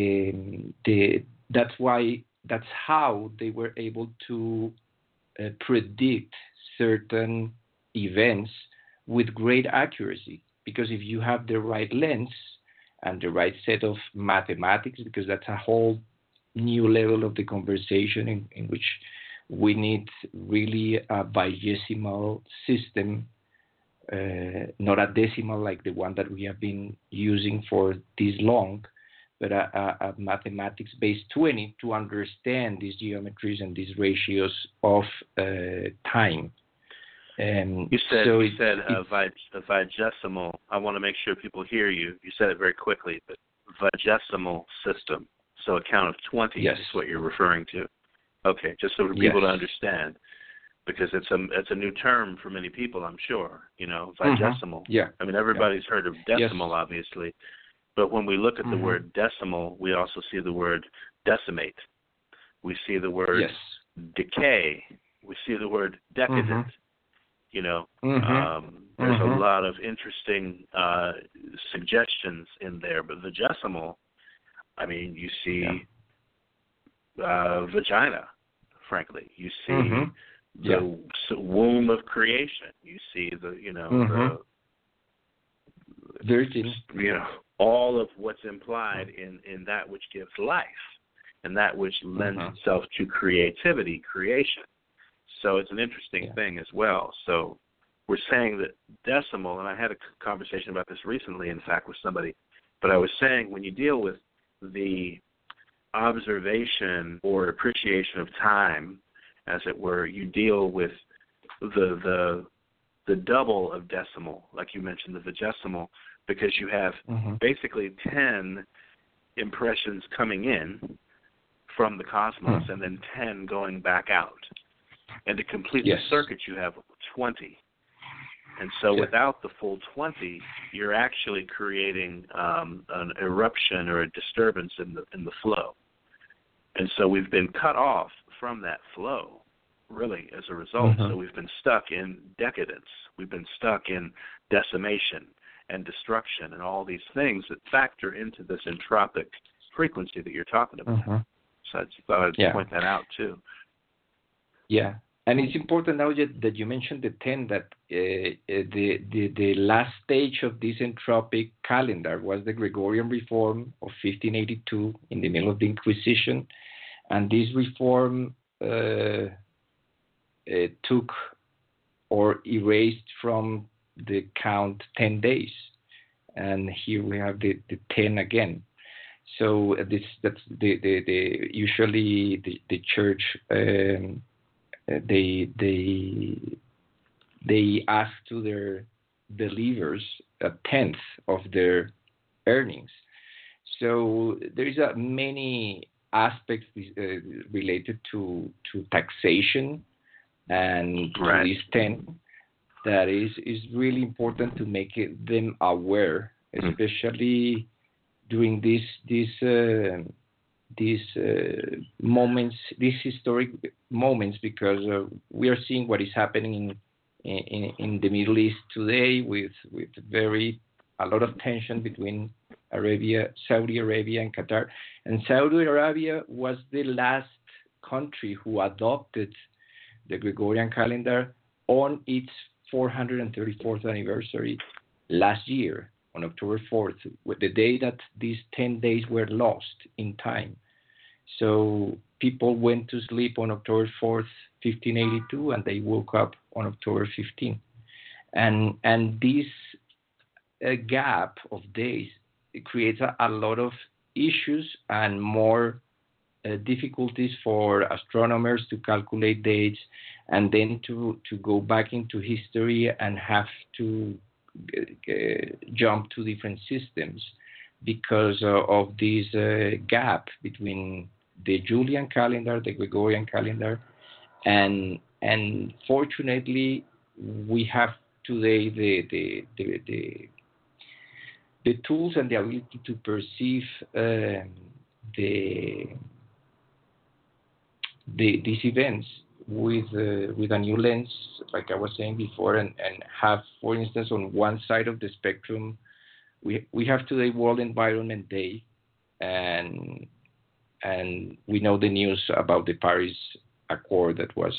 that's how they were able to predict certain events with great accuracy. Because if you have the right lens and the right set of mathematics, because that's a whole new level of the conversation in which we need really a bigesimal system, not a decimal like the one that we have been using for this long, but a mathematics-based 20 to understand these geometries and these ratios of time. You said vigesimal. I want to make sure people hear you. You said it very quickly, but vigesimal system. So a count of 20 is what you're referring to. Okay, just so for people to understand, because it's a new term for many people, I'm sure. Vigesimal. Yeah. I mean, everybody's heard of decimal, obviously, but when we look at the word decimal, we also see the word decimate. We see the word decay. We see the word decadent. There's a lot of interesting suggestions in there, but vigesimal, I mean, you see vagina, frankly. You see the womb of creation. You see the virgin. All of what's implied in that which gives life and that which lends itself to creativity, creation. So it's an interesting thing as well. So we're saying that decimal, and I had a conversation about this recently, in fact, with somebody, but I was saying when you deal with the observation or appreciation of time, as it were, you deal with the double of decimal, like you mentioned, the vigesimal, because you have basically 10 impressions coming in from the cosmos and then 10 going back out. And to complete the circuit, you have 20. And so without the full 20, you're actually creating an eruption or a disturbance in the flow. And so we've been cut off from that flow, really, as a result. So we've been stuck in decadence. We've been stuck in decimation and destruction and all these things that factor into this entropic frequency that you're talking about. So I just thought I'd point that out, too. Yeah, and it's important now that you mentioned the 10, that the last stage of this entropic calendar was the Gregorian reform of 1582 in the middle of the Inquisition, and this reform took or erased from the count 10 days, and here we have the 10 again. So that's the usually the church. They ask to their believers a tenth of their earnings. So there is many aspects related to taxation and to Right. this 10 that is really important to make them aware, especially during these moments, these historic moments, because we are seeing what is happening in the Middle East today with a lot of tension between Saudi Arabia and Qatar. And Saudi Arabia was the last country who adopted the Gregorian calendar on its 434th anniversary last year, on October 4th, with the day that these 10 days were lost in time. So people went to sleep on October 4th, 1582, and they woke up on October 15th. And this gap of days, it creates a lot of issues and more difficulties for astronomers to calculate dates, and then to go back into history and have to jump to different systems because of this gap between the Julian calendar, the Gregorian calendar, and fortunately we have today the tools and the ability to perceive these events with a new lens, like I was saying before, and have, for instance, on one side of the spectrum, we have today World Environment Day, and we know the news about the Paris Accord that was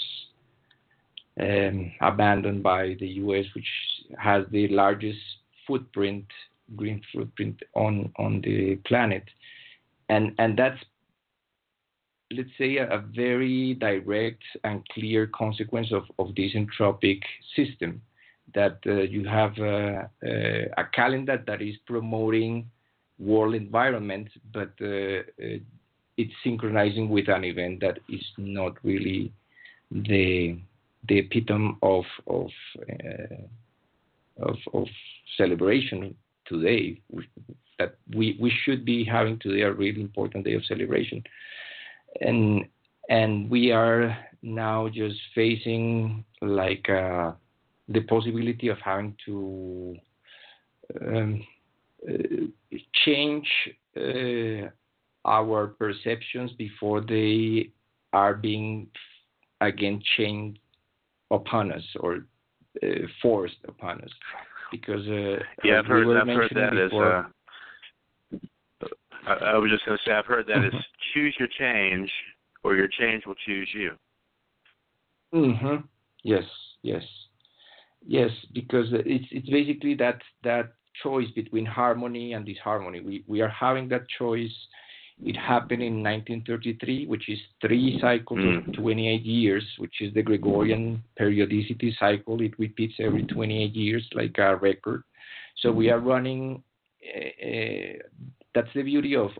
abandoned by the U.S., which has the largest green footprint on the planet, and that's, let's say, a very direct and clear consequence of this entropic system, that you have a calendar that is promoting world environment, but it's synchronizing with an event that is not really the epitome of celebration today. That we should be having today a really important day of celebration. And we are now just facing like the possibility of having to change our perceptions before they are being again changed upon us or forced upon us. Because I've heard that before. I was just going to say, I've heard that is choose your change, or your change will choose you. Mm-hmm. Yes. Because it's basically that choice between harmony and disharmony. We are having that choice. It happened in 1933, which is 3 cycles of 28 years, which is the Gregorian periodicity cycle. It repeats every 28 years, like a record. So we are running. That's the beauty of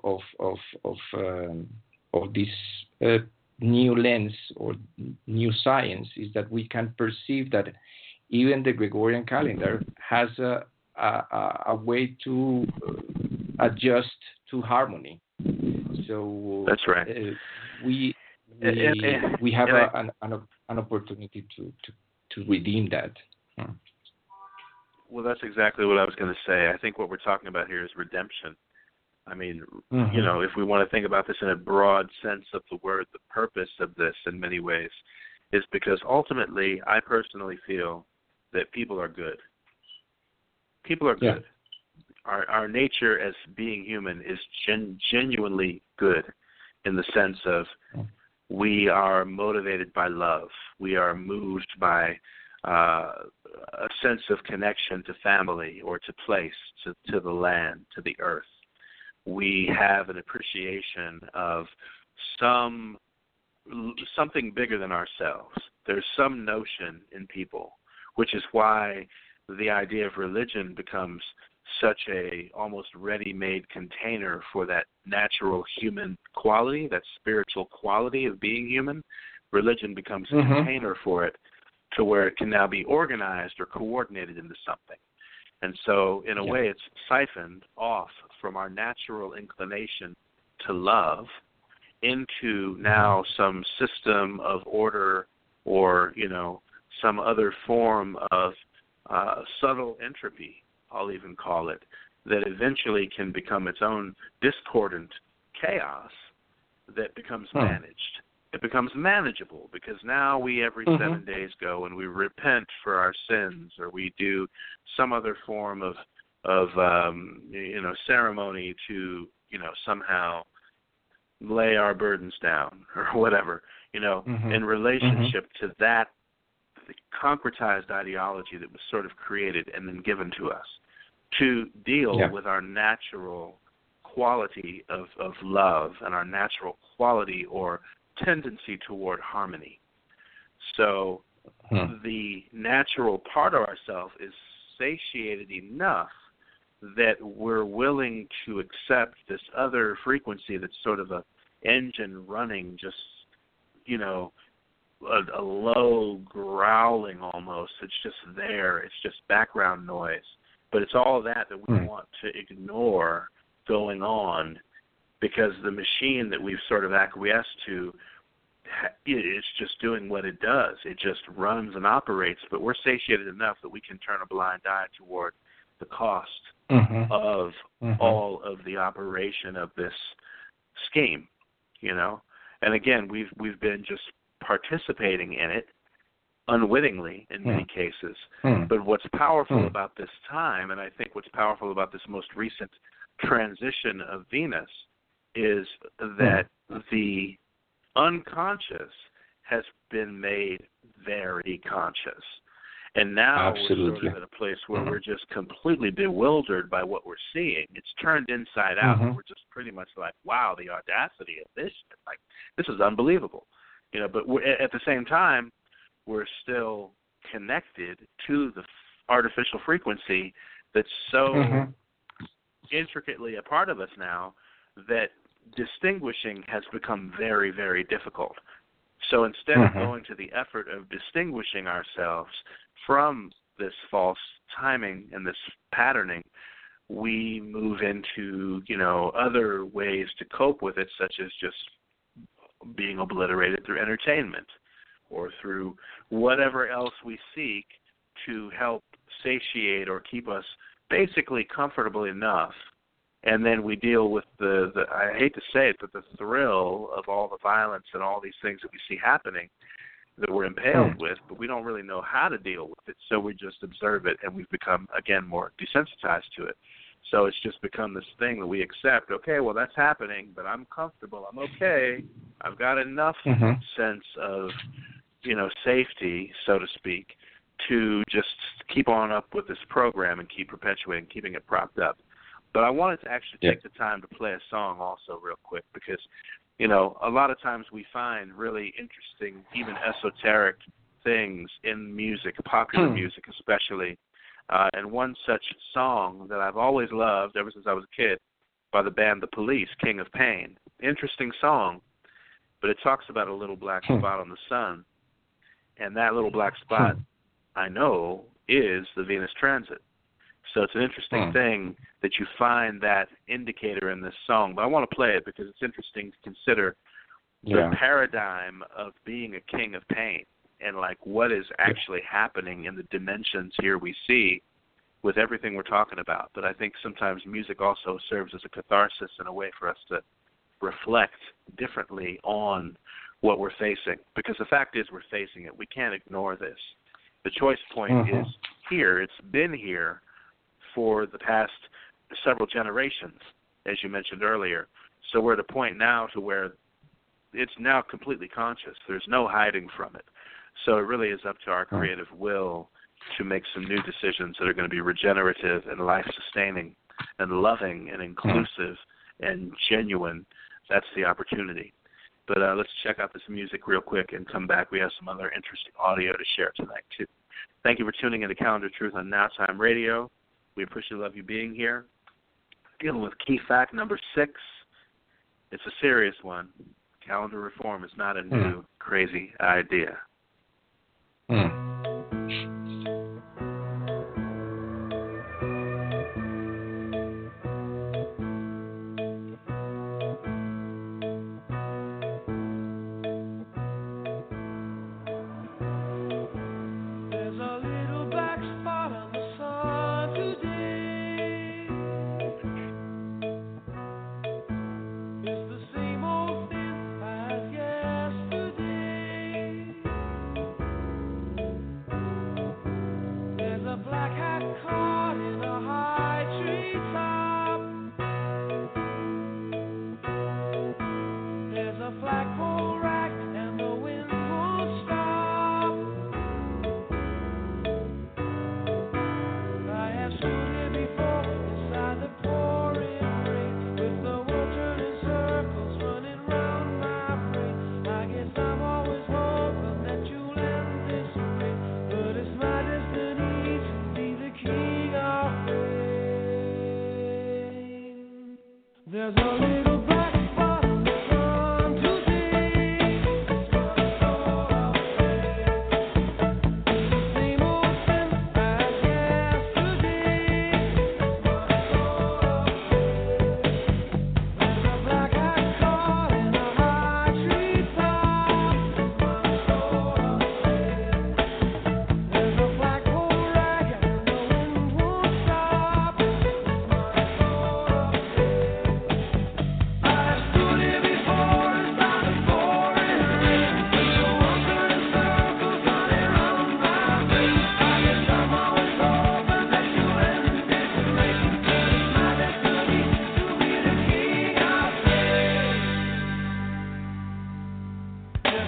this new lens or new science, is that we can perceive that even the Gregorian calendar has a way to adjust to harmony. So that's right. We have an opportunity to redeem that. Well, that's exactly what I was going to say. I think what we're talking about here is redemption. I mean, if we want to think about this in a broad sense of the word, the purpose of this in many ways is because ultimately I personally feel that people are good. People are good. Our nature as being human is genuinely good, in the sense of we are motivated by love. We are moved by a sense of connection to family or to place, to the land, to the earth. We have an appreciation of something bigger than ourselves. There's some notion in people, which is why the idea of religion becomes such a almost ready-made container for that natural human quality, that spiritual quality of being human. Religion becomes a container for it, to where it can now be organized or coordinated into something. And so, in a way, it's siphoned off from our natural inclination to love into now some system of order or, some other form of subtle entropy, I'll even call it, that eventually can become its own discordant chaos that becomes managed. It becomes manageable because now we every 7 days go and we repent for our sins, or we do some other form of ceremony to, somehow lay our burdens down or whatever, in relationship to that the concretized ideology that was sort of created and then given to us to deal with our natural quality of love and our natural quality or tendency toward harmony. So the natural part of ourselves is satiated enough that we're willing to accept this other frequency that's sort of a engine running, just, a low growling almost. It's just there. It's just background noise. But it's all that we want to ignore going on, because the machine that we've sort of acquiesced to, it's just doing what it does. It just runs and operates, but we're satiated enough that we can turn a blind eye toward the cost of all of the operation of this scheme, And again, we've been just participating in it unwittingly in many cases. But what's powerful about this time, and I think what's powerful about this most recent transition of Venus, is that the unconscious has been made very conscious. And now we're sort of at a place where we're just completely bewildered by what we're seeing. It's turned inside out. And we're just pretty much like, wow, the audacity of this. Like, this is unbelievable. But at the same time, we're still connected to the artificial frequency that's so intricately a part of us now that distinguishing has become very, very difficult. So instead of going to the effort of distinguishing ourselves from this false timing and this patterning, we move into, other ways to cope with it, such as just being obliterated through entertainment or through whatever else we seek to help satiate or keep us basically comfortable enough. And then we deal with the I hate to say it, but the thrill of all the violence and all these things that we see happening that we're impaled with, but we don't really know how to deal with it. So we just observe it, and we've become, again, more desensitized to it. So it's just become this thing that we accept. Okay, well, that's happening, but I'm comfortable. I'm okay. I've got enough sense of, safety, so to speak, to just keep on up with this program and keep perpetuating, keeping it propped up. But I wanted to actually take the time to play a song also real quick because, a lot of times we find really interesting, even esoteric things in music, popular music especially. And one such song that I've always loved ever since I was a kid by the band The Police, King of Pain. Interesting song, but it talks about a little black spot on the sun. And that little black spot, I know, is the Venus transit. So it's an interesting thing that you find that indicator in this song. But I want to play it because it's interesting to consider the paradigm of being a king of pain and like what is actually happening in the dimensions here we see with everything we're talking about. But I think sometimes music also serves as a catharsis and a way for us to reflect differently on what we're facing. Because the fact is we're facing it. We can't ignore this. The choice point is here. It's been here for the past several generations, as you mentioned earlier. So we're at a point now to where it's now completely conscious. There's no hiding from it. So it really is up to our creative will to make some new decisions that are going to be regenerative and life-sustaining and loving and inclusive and genuine. That's the opportunity. But let's check out this music real quick and come back. We have some other interesting audio to share tonight, too. Thank you for tuning in to Calendar Truth on Now Time Radio. We appreciate love you being here. Dealing with key fact number 6. It's a serious one. Calendar reform is not a new, crazy idea.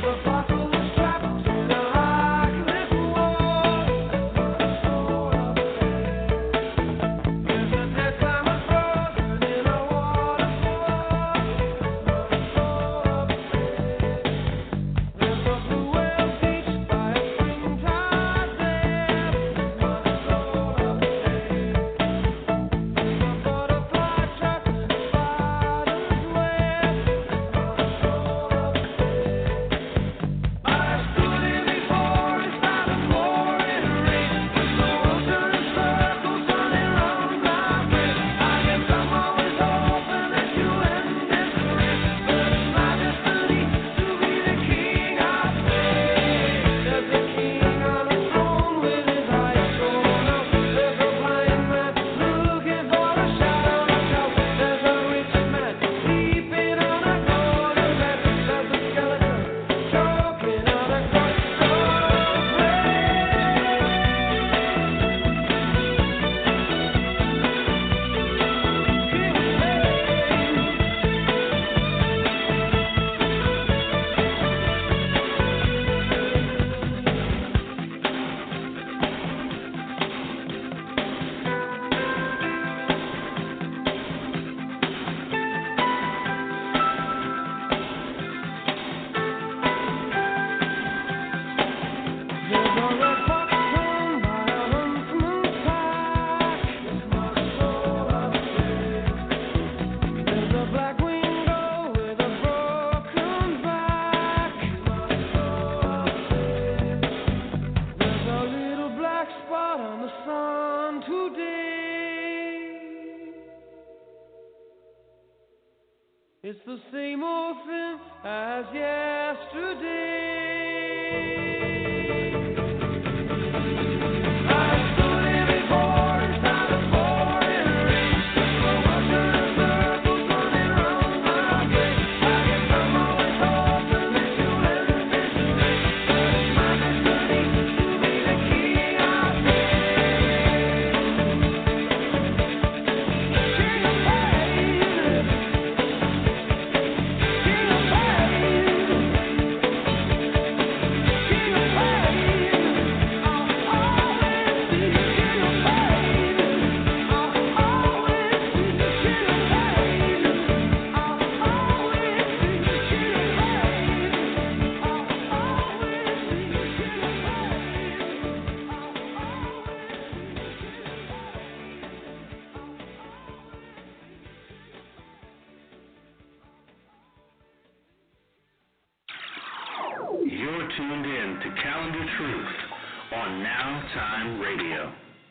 It's the same old thing as yesterday. You're tuned in to Calendar Truth on Now Time Radio.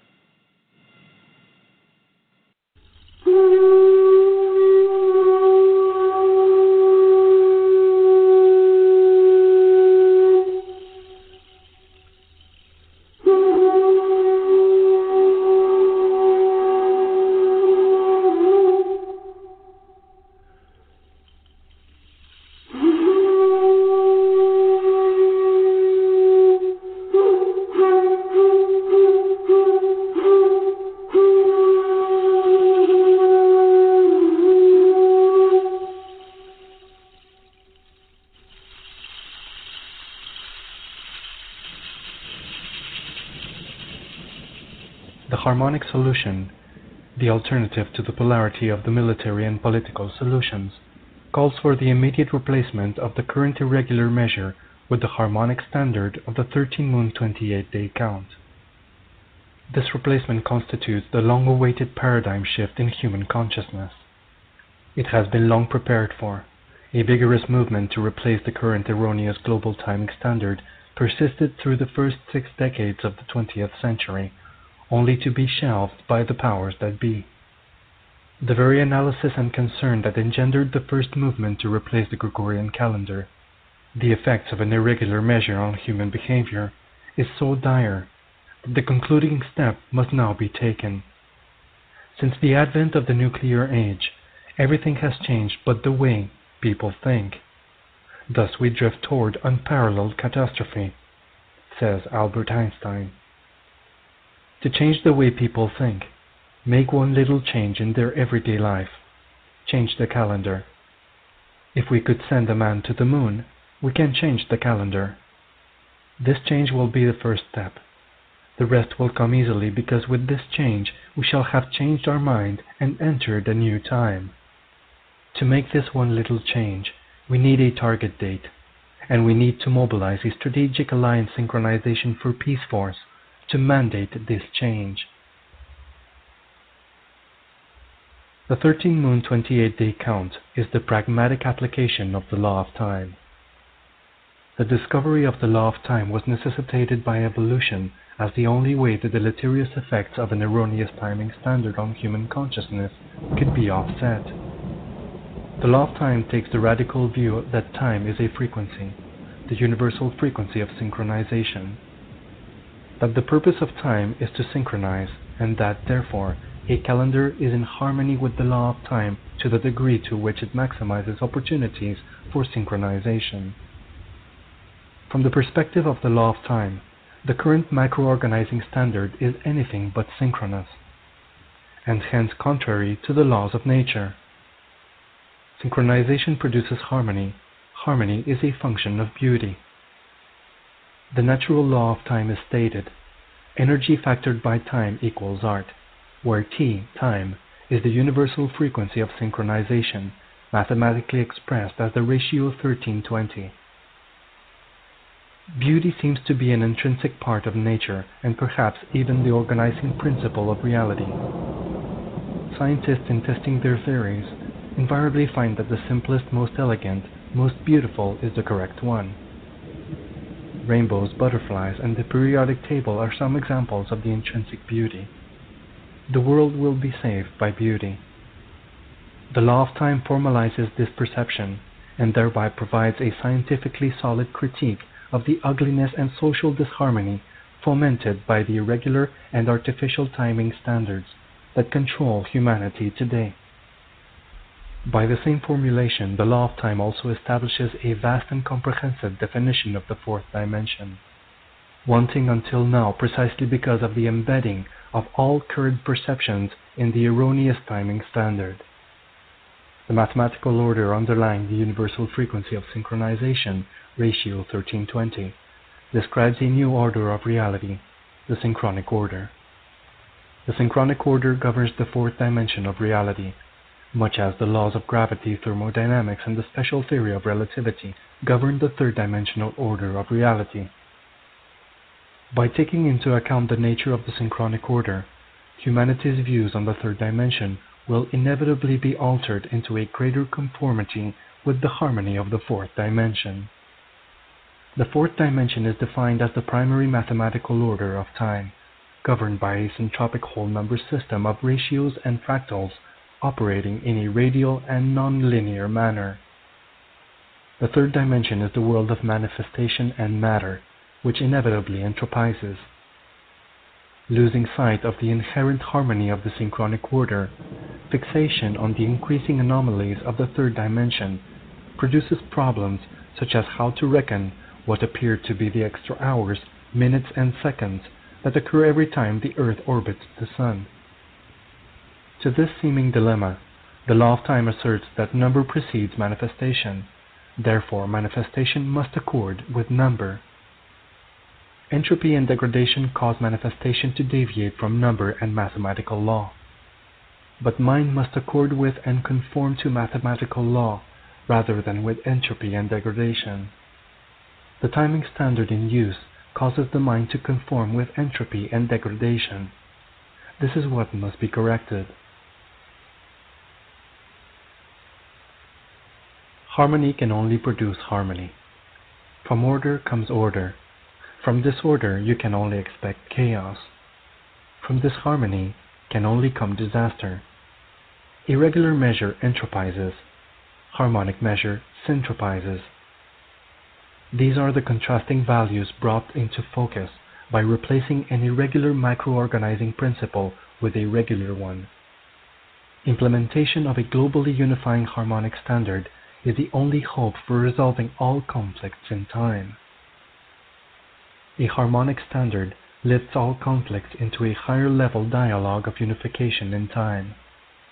The harmonic solution, the alternative to the polarity of the military and political solutions, calls for the immediate replacement of the current irregular measure with the harmonic standard of the 13-moon 28-day count. This replacement constitutes the long-awaited paradigm shift in human consciousness. It has been long prepared for. A vigorous movement to replace the current erroneous global timing standard persisted through the first 6 decades of the 20th century, only to be shelved by the powers that be. The very analysis and concern that engendered the first movement to replace the Gregorian calendar, the effects of an irregular measure on human behavior, is so dire that the concluding step must now be taken. Since the advent of the nuclear age, everything has changed but the way people think. Thus we drift toward unparalleled catastrophe, says Albert Einstein. To change the way people think, make one little change in their everyday life. Change the calendar. If we could send a man to the moon, We can change the calendar. This change will be the first step. The rest will come easily because with this change we shall have changed our mind and entered a new time. To make this one little change, we need a target date, and we need to mobilize a strategic alliance synchronization for Peace Force to mandate this change. The 13-moon 28-day count is the pragmatic application of the law of time. The discovery of the law of time was necessitated by evolution as the only way the deleterious effects of an erroneous timing standard on human consciousness could be offset. The law of time takes the radical view that time is a frequency, the universal frequency of synchronization. That the purpose of time is to synchronize, and that, therefore, a calendar is in harmony with the law of time to the degree to which it maximizes opportunities for synchronization. From the perspective of the law of time, the current macro-organizing standard is anything but synchronous, and hence contrary to the laws of nature. Synchronization produces harmony. Harmony is a function of beauty. The natural law of time is stated: energy factored by time equals art, where T, time, is the universal frequency of synchronization, mathematically expressed as the ratio 13:20. Beauty seems to be an intrinsic part of nature and perhaps even the organizing principle of reality. Scientists, in testing their theories, invariably find that the simplest, most elegant, most beautiful is the correct one. Rainbows, butterflies, and the periodic table are some examples of the intrinsic beauty. The world will be saved by beauty. The law of time formalizes this perception and thereby provides a scientifically solid critique of the ugliness and social disharmony fomented by the irregular and artificial timing standards that control humanity today. By the same formulation, the law of time also establishes a vast and comprehensive definition of the fourth dimension, wanting until now precisely because of the embedding of all current perceptions in the erroneous timing standard. The mathematical order underlying the universal frequency of synchronization, ratio 1320, describes a new order of reality, the synchronic order. The synchronic order governs the fourth dimension of reality, much as the laws of gravity, thermodynamics, and the special theory of relativity govern the third-dimensional order of reality. By taking into account the nature of the synchronic order, humanity's views on the third dimension will inevitably be altered into a greater conformity with the harmony of the fourth dimension. The fourth dimension is defined as the primary mathematical order of time, governed by a centropic whole number system of ratios and fractals operating in a radial and non-linear manner. The third dimension is the world of manifestation and matter, which inevitably entropizes. Losing sight of the inherent harmony of the synchronic order, fixation on the increasing anomalies of the third dimension produces problems such as how to reckon what appear to be the extra hours, minutes, and seconds that occur every time the Earth orbits the Sun. To this seeming dilemma, the law of time asserts that number precedes manifestation, therefore manifestation must accord with number. Entropy and degradation cause manifestation to deviate from number and mathematical law. But mind must accord with and conform to mathematical law, rather than with entropy and degradation. The timing standard in use causes the mind to conform with entropy and degradation. This is what must be corrected. Harmony can only produce harmony. From order comes order. From disorder you can only expect chaos. From disharmony can only come disaster. Irregular measure entropizes. Harmonic measure syntropizes. These are the contrasting values brought into focus by replacing an irregular macro-organizing principle with a regular one. Implementation of a globally unifying harmonic standard is the only hope for resolving all conflicts in time. A harmonic standard lifts all conflicts into a higher level dialogue of unification in time.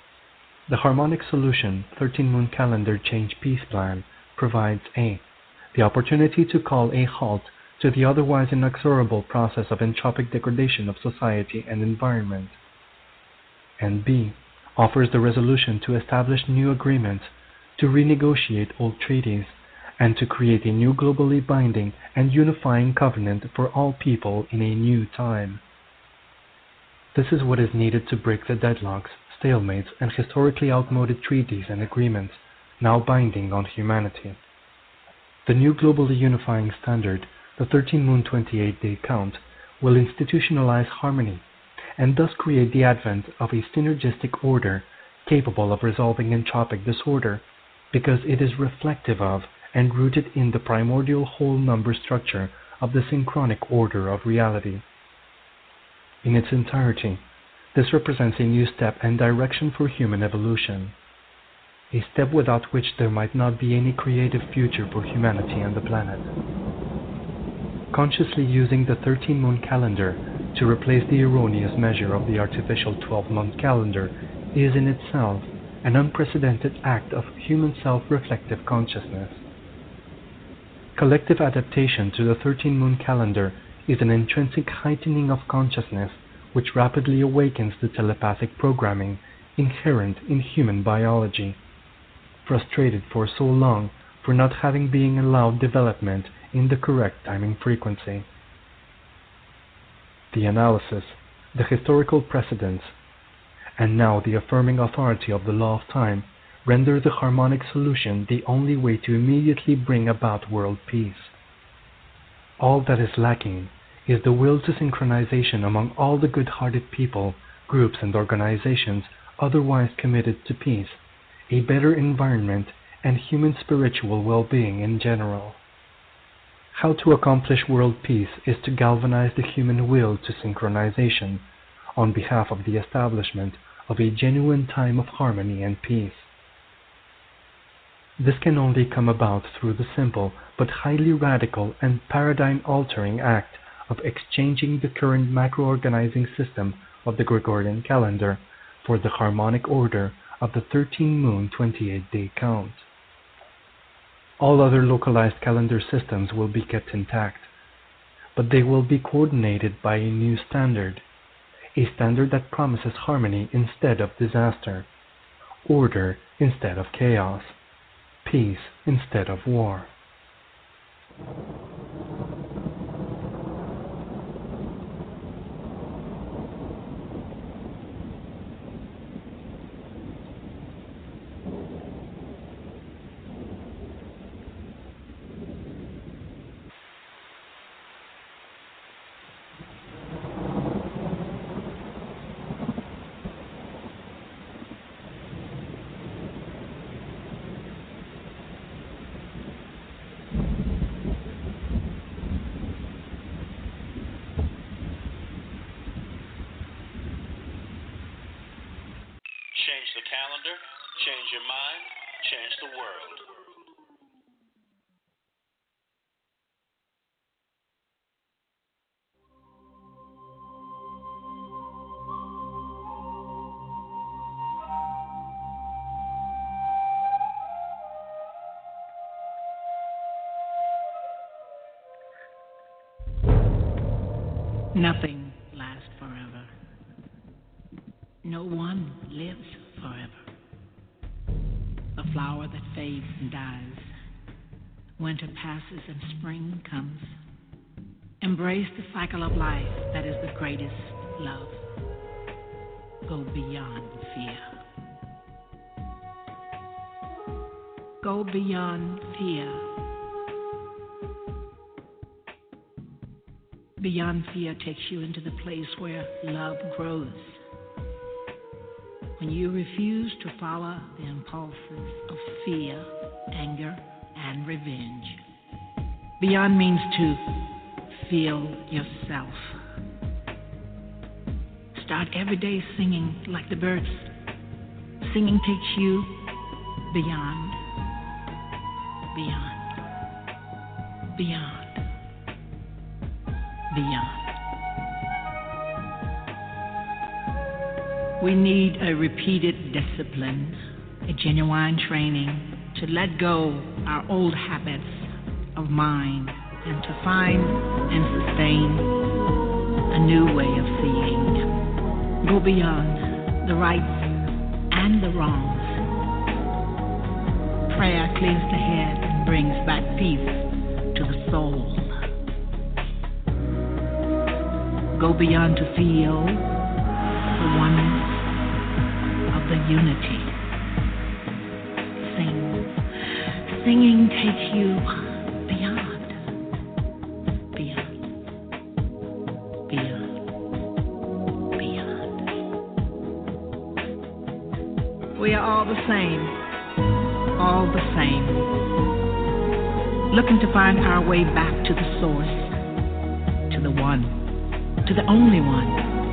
The harmonic solution 13-moon calendar change peace plan provides a. the opportunity to call a halt to the otherwise inexorable process of entropic degradation of society and environment. And B, offers the resolution to establish new agreements, to renegotiate old treaties, and to create a new globally binding and unifying covenant for all people in a new time. This is what is needed to break the deadlocks, stalemates, and historically outmoded treaties and agreements now binding on humanity. The new globally unifying standard, the 13 Moon 28-day count, will institutionalize harmony and thus create the advent of a synergistic order capable of resolving entropic disorder, because it is reflective of and rooted in the primordial whole number structure of the synchronic order of reality. In its entirety, this represents a new step and direction for human evolution, a step without which there might not be any creative future for humanity and the planet. Consciously using the 13-moon calendar to replace the erroneous measure of the artificial 12-month calendar is in itself an unprecedented act of human self-reflective consciousness. Collective adaptation to the 13-moon calendar is an intrinsic heightening of consciousness which rapidly awakens the telepathic programming inherent in human biology, frustrated for so long for not having been allowed development in the correct timing frequency. The analysis, the historical precedents, and now the affirming authority of the law of time render the harmonic solution the only way to immediately bring about world peace. All that is lacking is the will to synchronization among all the good-hearted people, groups, and organizations otherwise committed to peace, a better environment, and human spiritual well-being in general. How to accomplish world peace is to galvanize the human will to synchronization on behalf of the establishment of a genuine time of harmony and peace. This can only come about through the simple but highly radical and paradigm-altering act of exchanging the current macro-organizing system of the Gregorian calendar for the harmonic order of the 13-moon 28-day count. All other localized calendar systems will be kept intact, but they will be coordinated by a new standard, a standard that promises harmony instead of disaster, order instead of chaos, peace instead of war. Change the calendar, change your mind, change the world. Nothing lasts forever. No one lives forever. A flower that fades and dies. Winter passes and spring comes. Embrace the cycle of life that is the greatest love. Go beyond fear. Go beyond fear. Beyond fear takes you into the place where love grows. When you refuse to follow the impulses of fear, anger, and revenge. Beyond means to feel yourself. Start every day singing like the birds. Singing takes you beyond, beyond, beyond, beyond. We need a repeated discipline, a genuine training to let go our old habits of mind and to find and sustain a new way of seeing. Go beyond the rights and the wrongs. Prayer clears the head and brings back peace to the soul. Go beyond to feel the oneness of the unity. Singing takes you beyond, beyond, beyond, beyond. We are all the same, looking to find our way back to the source, to the one, to the only one.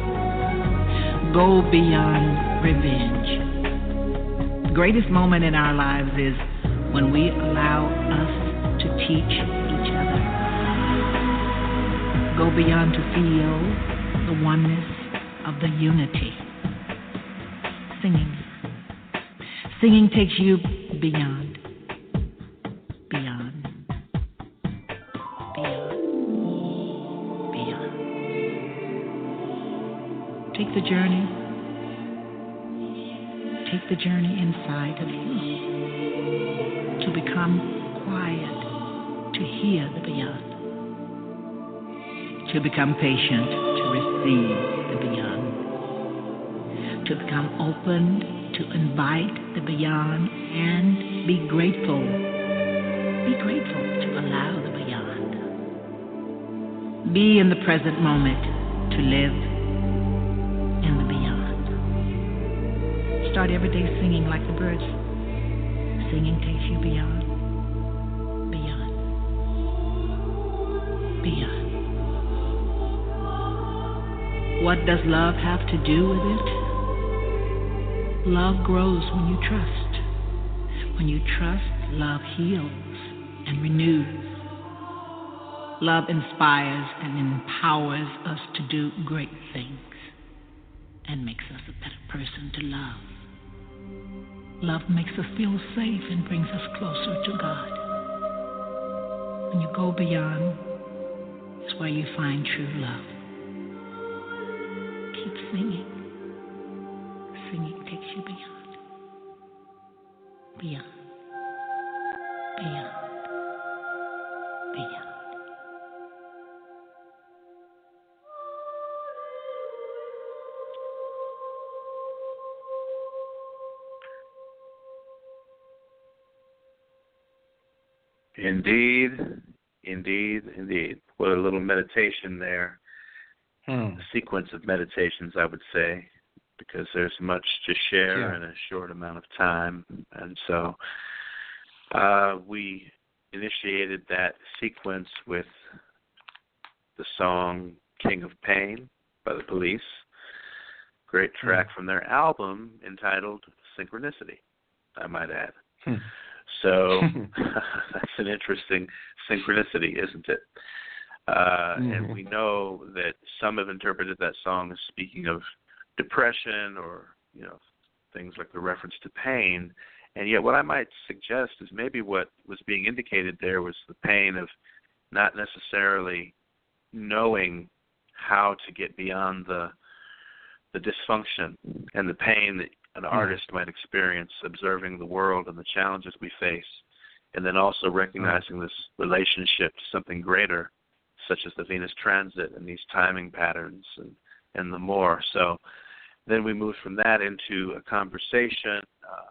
Go beyond revenge. The greatest moment in our lives is when we allow us to teach each other. Go beyond to feel the oneness of the unity. Singing takes you beyond, beyond, beyond, beyond. Take the journey inside of you. To become quiet, to hear the beyond, to become patient, to receive the beyond, to become open, to invite the beyond, and be grateful to allow the beyond. Be in the present moment to live in the beyond. Start every day singing like the birds. Singing takes you beyond, beyond, beyond. What does love have to do with it? Love grows when you trust. When you trust, love heals and renews. Love inspires and empowers us to do great things and makes us a better person to love. Love makes us feel safe and brings us closer to God. When you go beyond, it's where you find true love. Keep singing. Singing takes you beyond. Beyond. Beyond. Beyond. Indeed. What a little meditation there. A sequence of meditations, I would say, because there's much to share in a short amount of time. And so we initiated that sequence with the song King of Pain by The Police. Great track from their album entitled Synchronicity, I might add. So that's an interesting synchronicity, isn't it? And we know that some have interpreted that song as speaking of depression or, things like the reference to pain. And yet what I might suggest is maybe what was being indicated there was the pain of not necessarily knowing how to get beyond the dysfunction and the pain that an artist might experience observing the world and the challenges we face, and then also recognizing this relationship to something greater, such as the Venus transit and these timing patterns and the more. So then we moved from that into a conversation,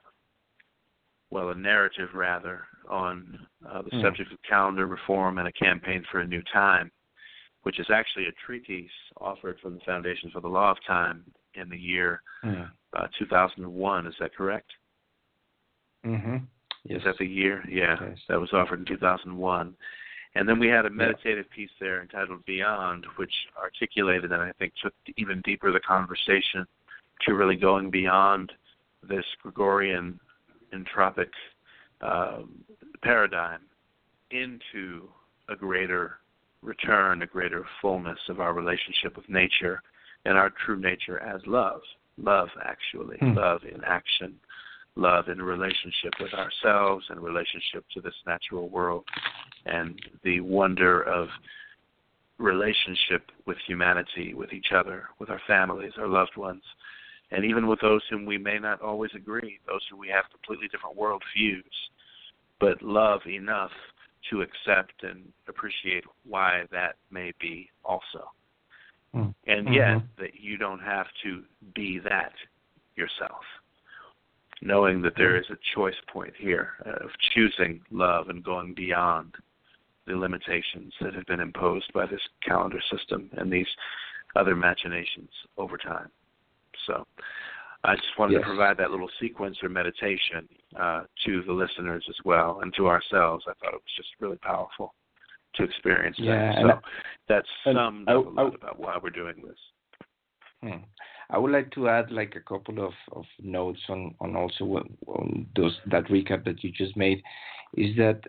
a narrative rather, on the subject of calendar reform and a campaign for a new time, which is actually a treatise offered from the Foundation for the Law of Time in the year 2001. Is that correct? Yes. Is that the year? Yeah, yes. That was offered in 2001. And then we had a meditative piece there entitled Beyond, which articulated and I think took even deeper the conversation to really going beyond this Gregorian entropic paradigm into a greater return, a greater fullness of our relationship with nature and our true nature as love. Love, actually. Love in action. Love in a relationship with ourselves and a relationship to this natural world and the wonder of relationship with humanity, with each other, with our families, our loved ones, and even with those whom we may not always agree, those who we have completely different world views, but love enough to accept and appreciate why that may be also. And yet that you don't have to be that yourself, knowing that there is a choice point here of choosing love and going beyond the limitations that have been imposed by this calendar system and these other machinations over time. So I just wanted to provide that little sequence or meditation to the listeners as well, and to ourselves. I thought it was just really powerful to experience that. So that summed up a lot about why we're doing this. I would like to add like a couple of notes on also on those that recap that you just made, is that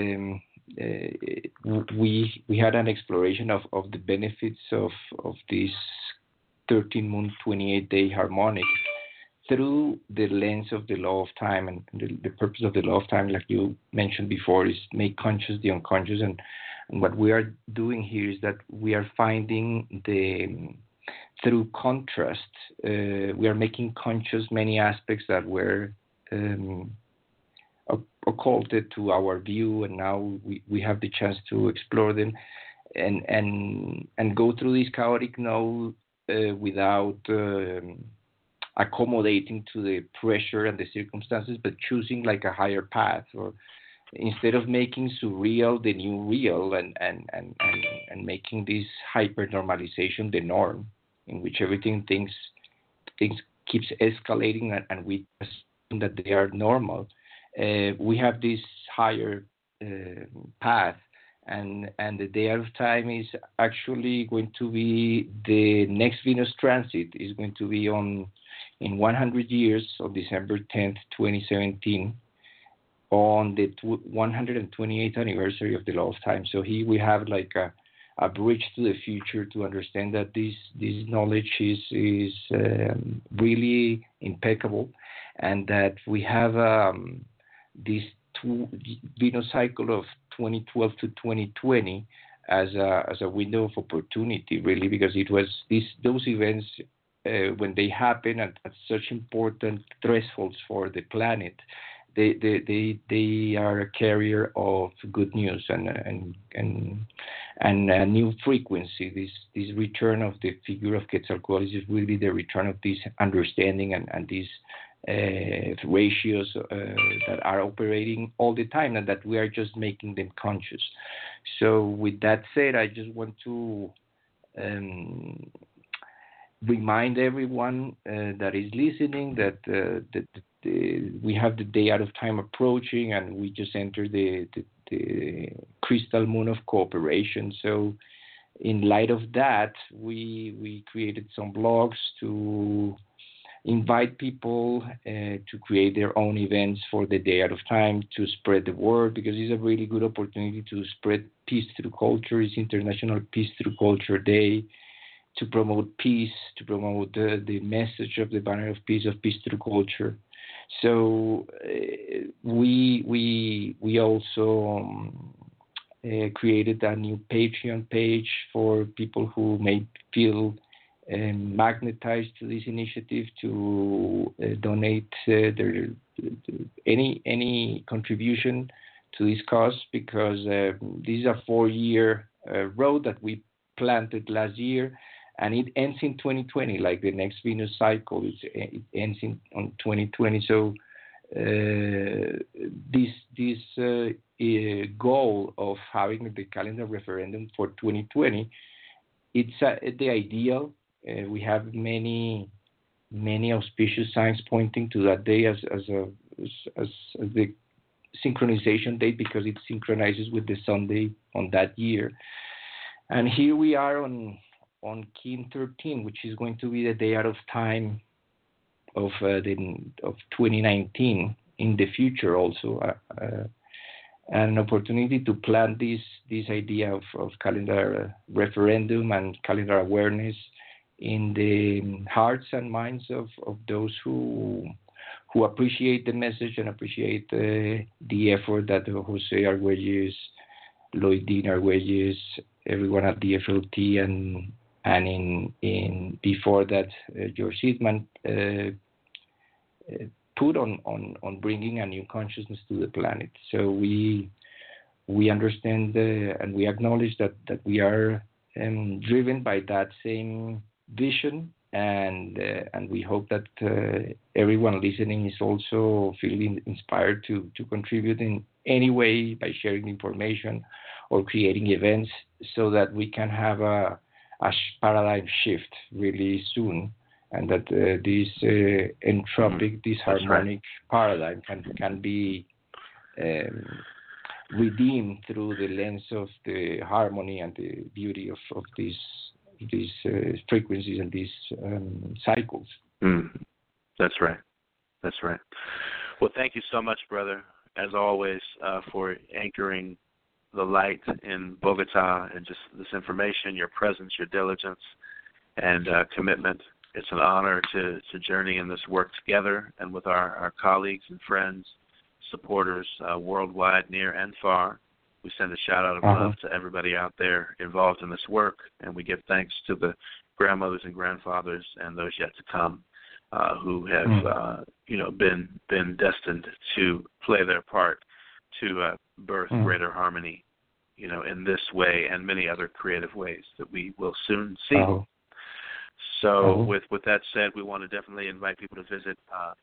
we had an exploration of the benefits of this 13-month, 28-day harmonic through the lens of the law of time. And the purpose of the law of time, like you mentioned before, is make conscious the unconscious. And what we are doing here is that we are finding through contrast, we are making conscious many aspects that were occulted to our view, and now we have the chance to explore them and go through this chaotic node without accommodating to the pressure and the circumstances, but choosing like a higher path, or instead of making surreal the new real and making this hyper normalization the norm, in which everything things keeps escalating and we assume that they are normal. We have this higher path, and the day out of time is actually going to be the next Venus transit is going to be in 100 years on December 10th, 2017, on the 128th anniversary of the law of time. So here we have like a bridge to the future to understand that this knowledge is really impeccable, and that we have this Venus cycle of 2012 to 2020 as a window of opportunity, really, because it was those events when they happen at such important thresholds for the planet. They are a carrier of good news and a new frequency. This return of the figure of Quetzalcoatl is really the return of this understanding and these ratios that are operating all the time, and that we are just making them conscious. So with that said, I just want to remind everyone that is listening that we have the day out of time approaching, and we just entered the crystal moon of cooperation. So in light of that, we created some blogs to invite people to create their own events for the day out of time, to spread the word, because it's a really good opportunity to spread peace through culture. It's International Peace Through Culture Day, to promote peace, to promote the message of the banner of peace through culture. So we also created a new Patreon page for people who may feel magnetized to this initiative to donate any contribution to this cause, because this is a 4-year road that we planted last year, and it ends in 2020, like the next Venus cycle. It ends on 2020. So this goal of having the calendar referendum for 2020, it's the ideal. We have many auspicious signs pointing to that day as the synchronization date, because it synchronizes with the Sunday on that year. And here we are on Kin 13, which is going to be the day out of time of 2019 in the future also, an opportunity to plant this idea of calendar referendum and calendar awareness in the hearts and minds of those who appreciate the message and appreciate the effort that Jose Arguelles Lloyd Dean Argüelles, everyone at the FLT, and in before that, George Seidman put on bringing a new consciousness to the planet. So we understand and we acknowledge that we are driven by that same vision, and we hope that everyone listening is also feeling inspired to contribute in any way by sharing information or creating events, so that we can have a paradigm shift really soon, and that this entropic, this harmonic paradigm can be redeemed through the lens of the harmony and the beauty of these frequencies and these cycles. That's right. Well, thank you so much, brother, as always, for anchoring the light in Bogota and just this information, your presence, your diligence, and commitment. It's an honor to journey in this work together and with our colleagues and friends, supporters worldwide, near and far. We send a shout-out of love to everybody out there involved in this work, and we give thanks to the grandmothers and grandfathers and those yet to come who have been destined to play their part to birth greater harmony, in this way and many other creative ways that we will soon see. So with that said, we want to definitely invite people to visit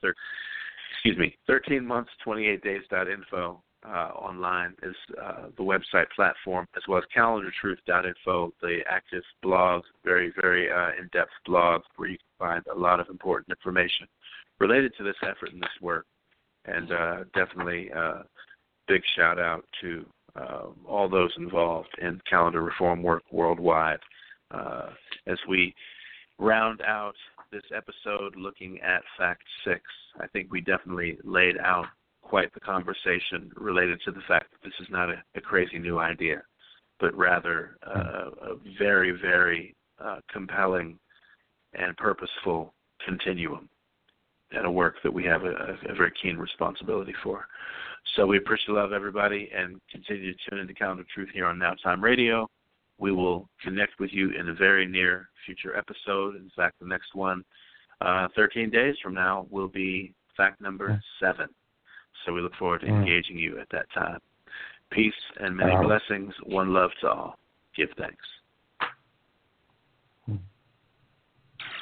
13months28days.info. Online is the website platform, as well as calendartruth.info, the active blog, very, very in-depth blog where you can find a lot of important information related to this effort and this work. And definitely big shout out to all those involved in calendar reform work worldwide. As we round out this episode looking at Fact 6, I think we definitely laid out quite the conversation related to the fact that this is not a crazy new idea, but rather a very, very compelling and purposeful continuum and a work that we have a very keen responsibility for. So we appreciate the love of everybody and continue to tune into Calendar Truth here on Now Time Radio. We will connect with you in a very near future episode. In fact, the next one, 13 days from now, will be fact number 7. So we look forward to engaging you at that time. Peace and many blessings. One love to all. Give thanks.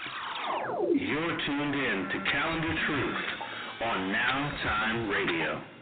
You're tuned in to Calendar Truth on Now Time Radio.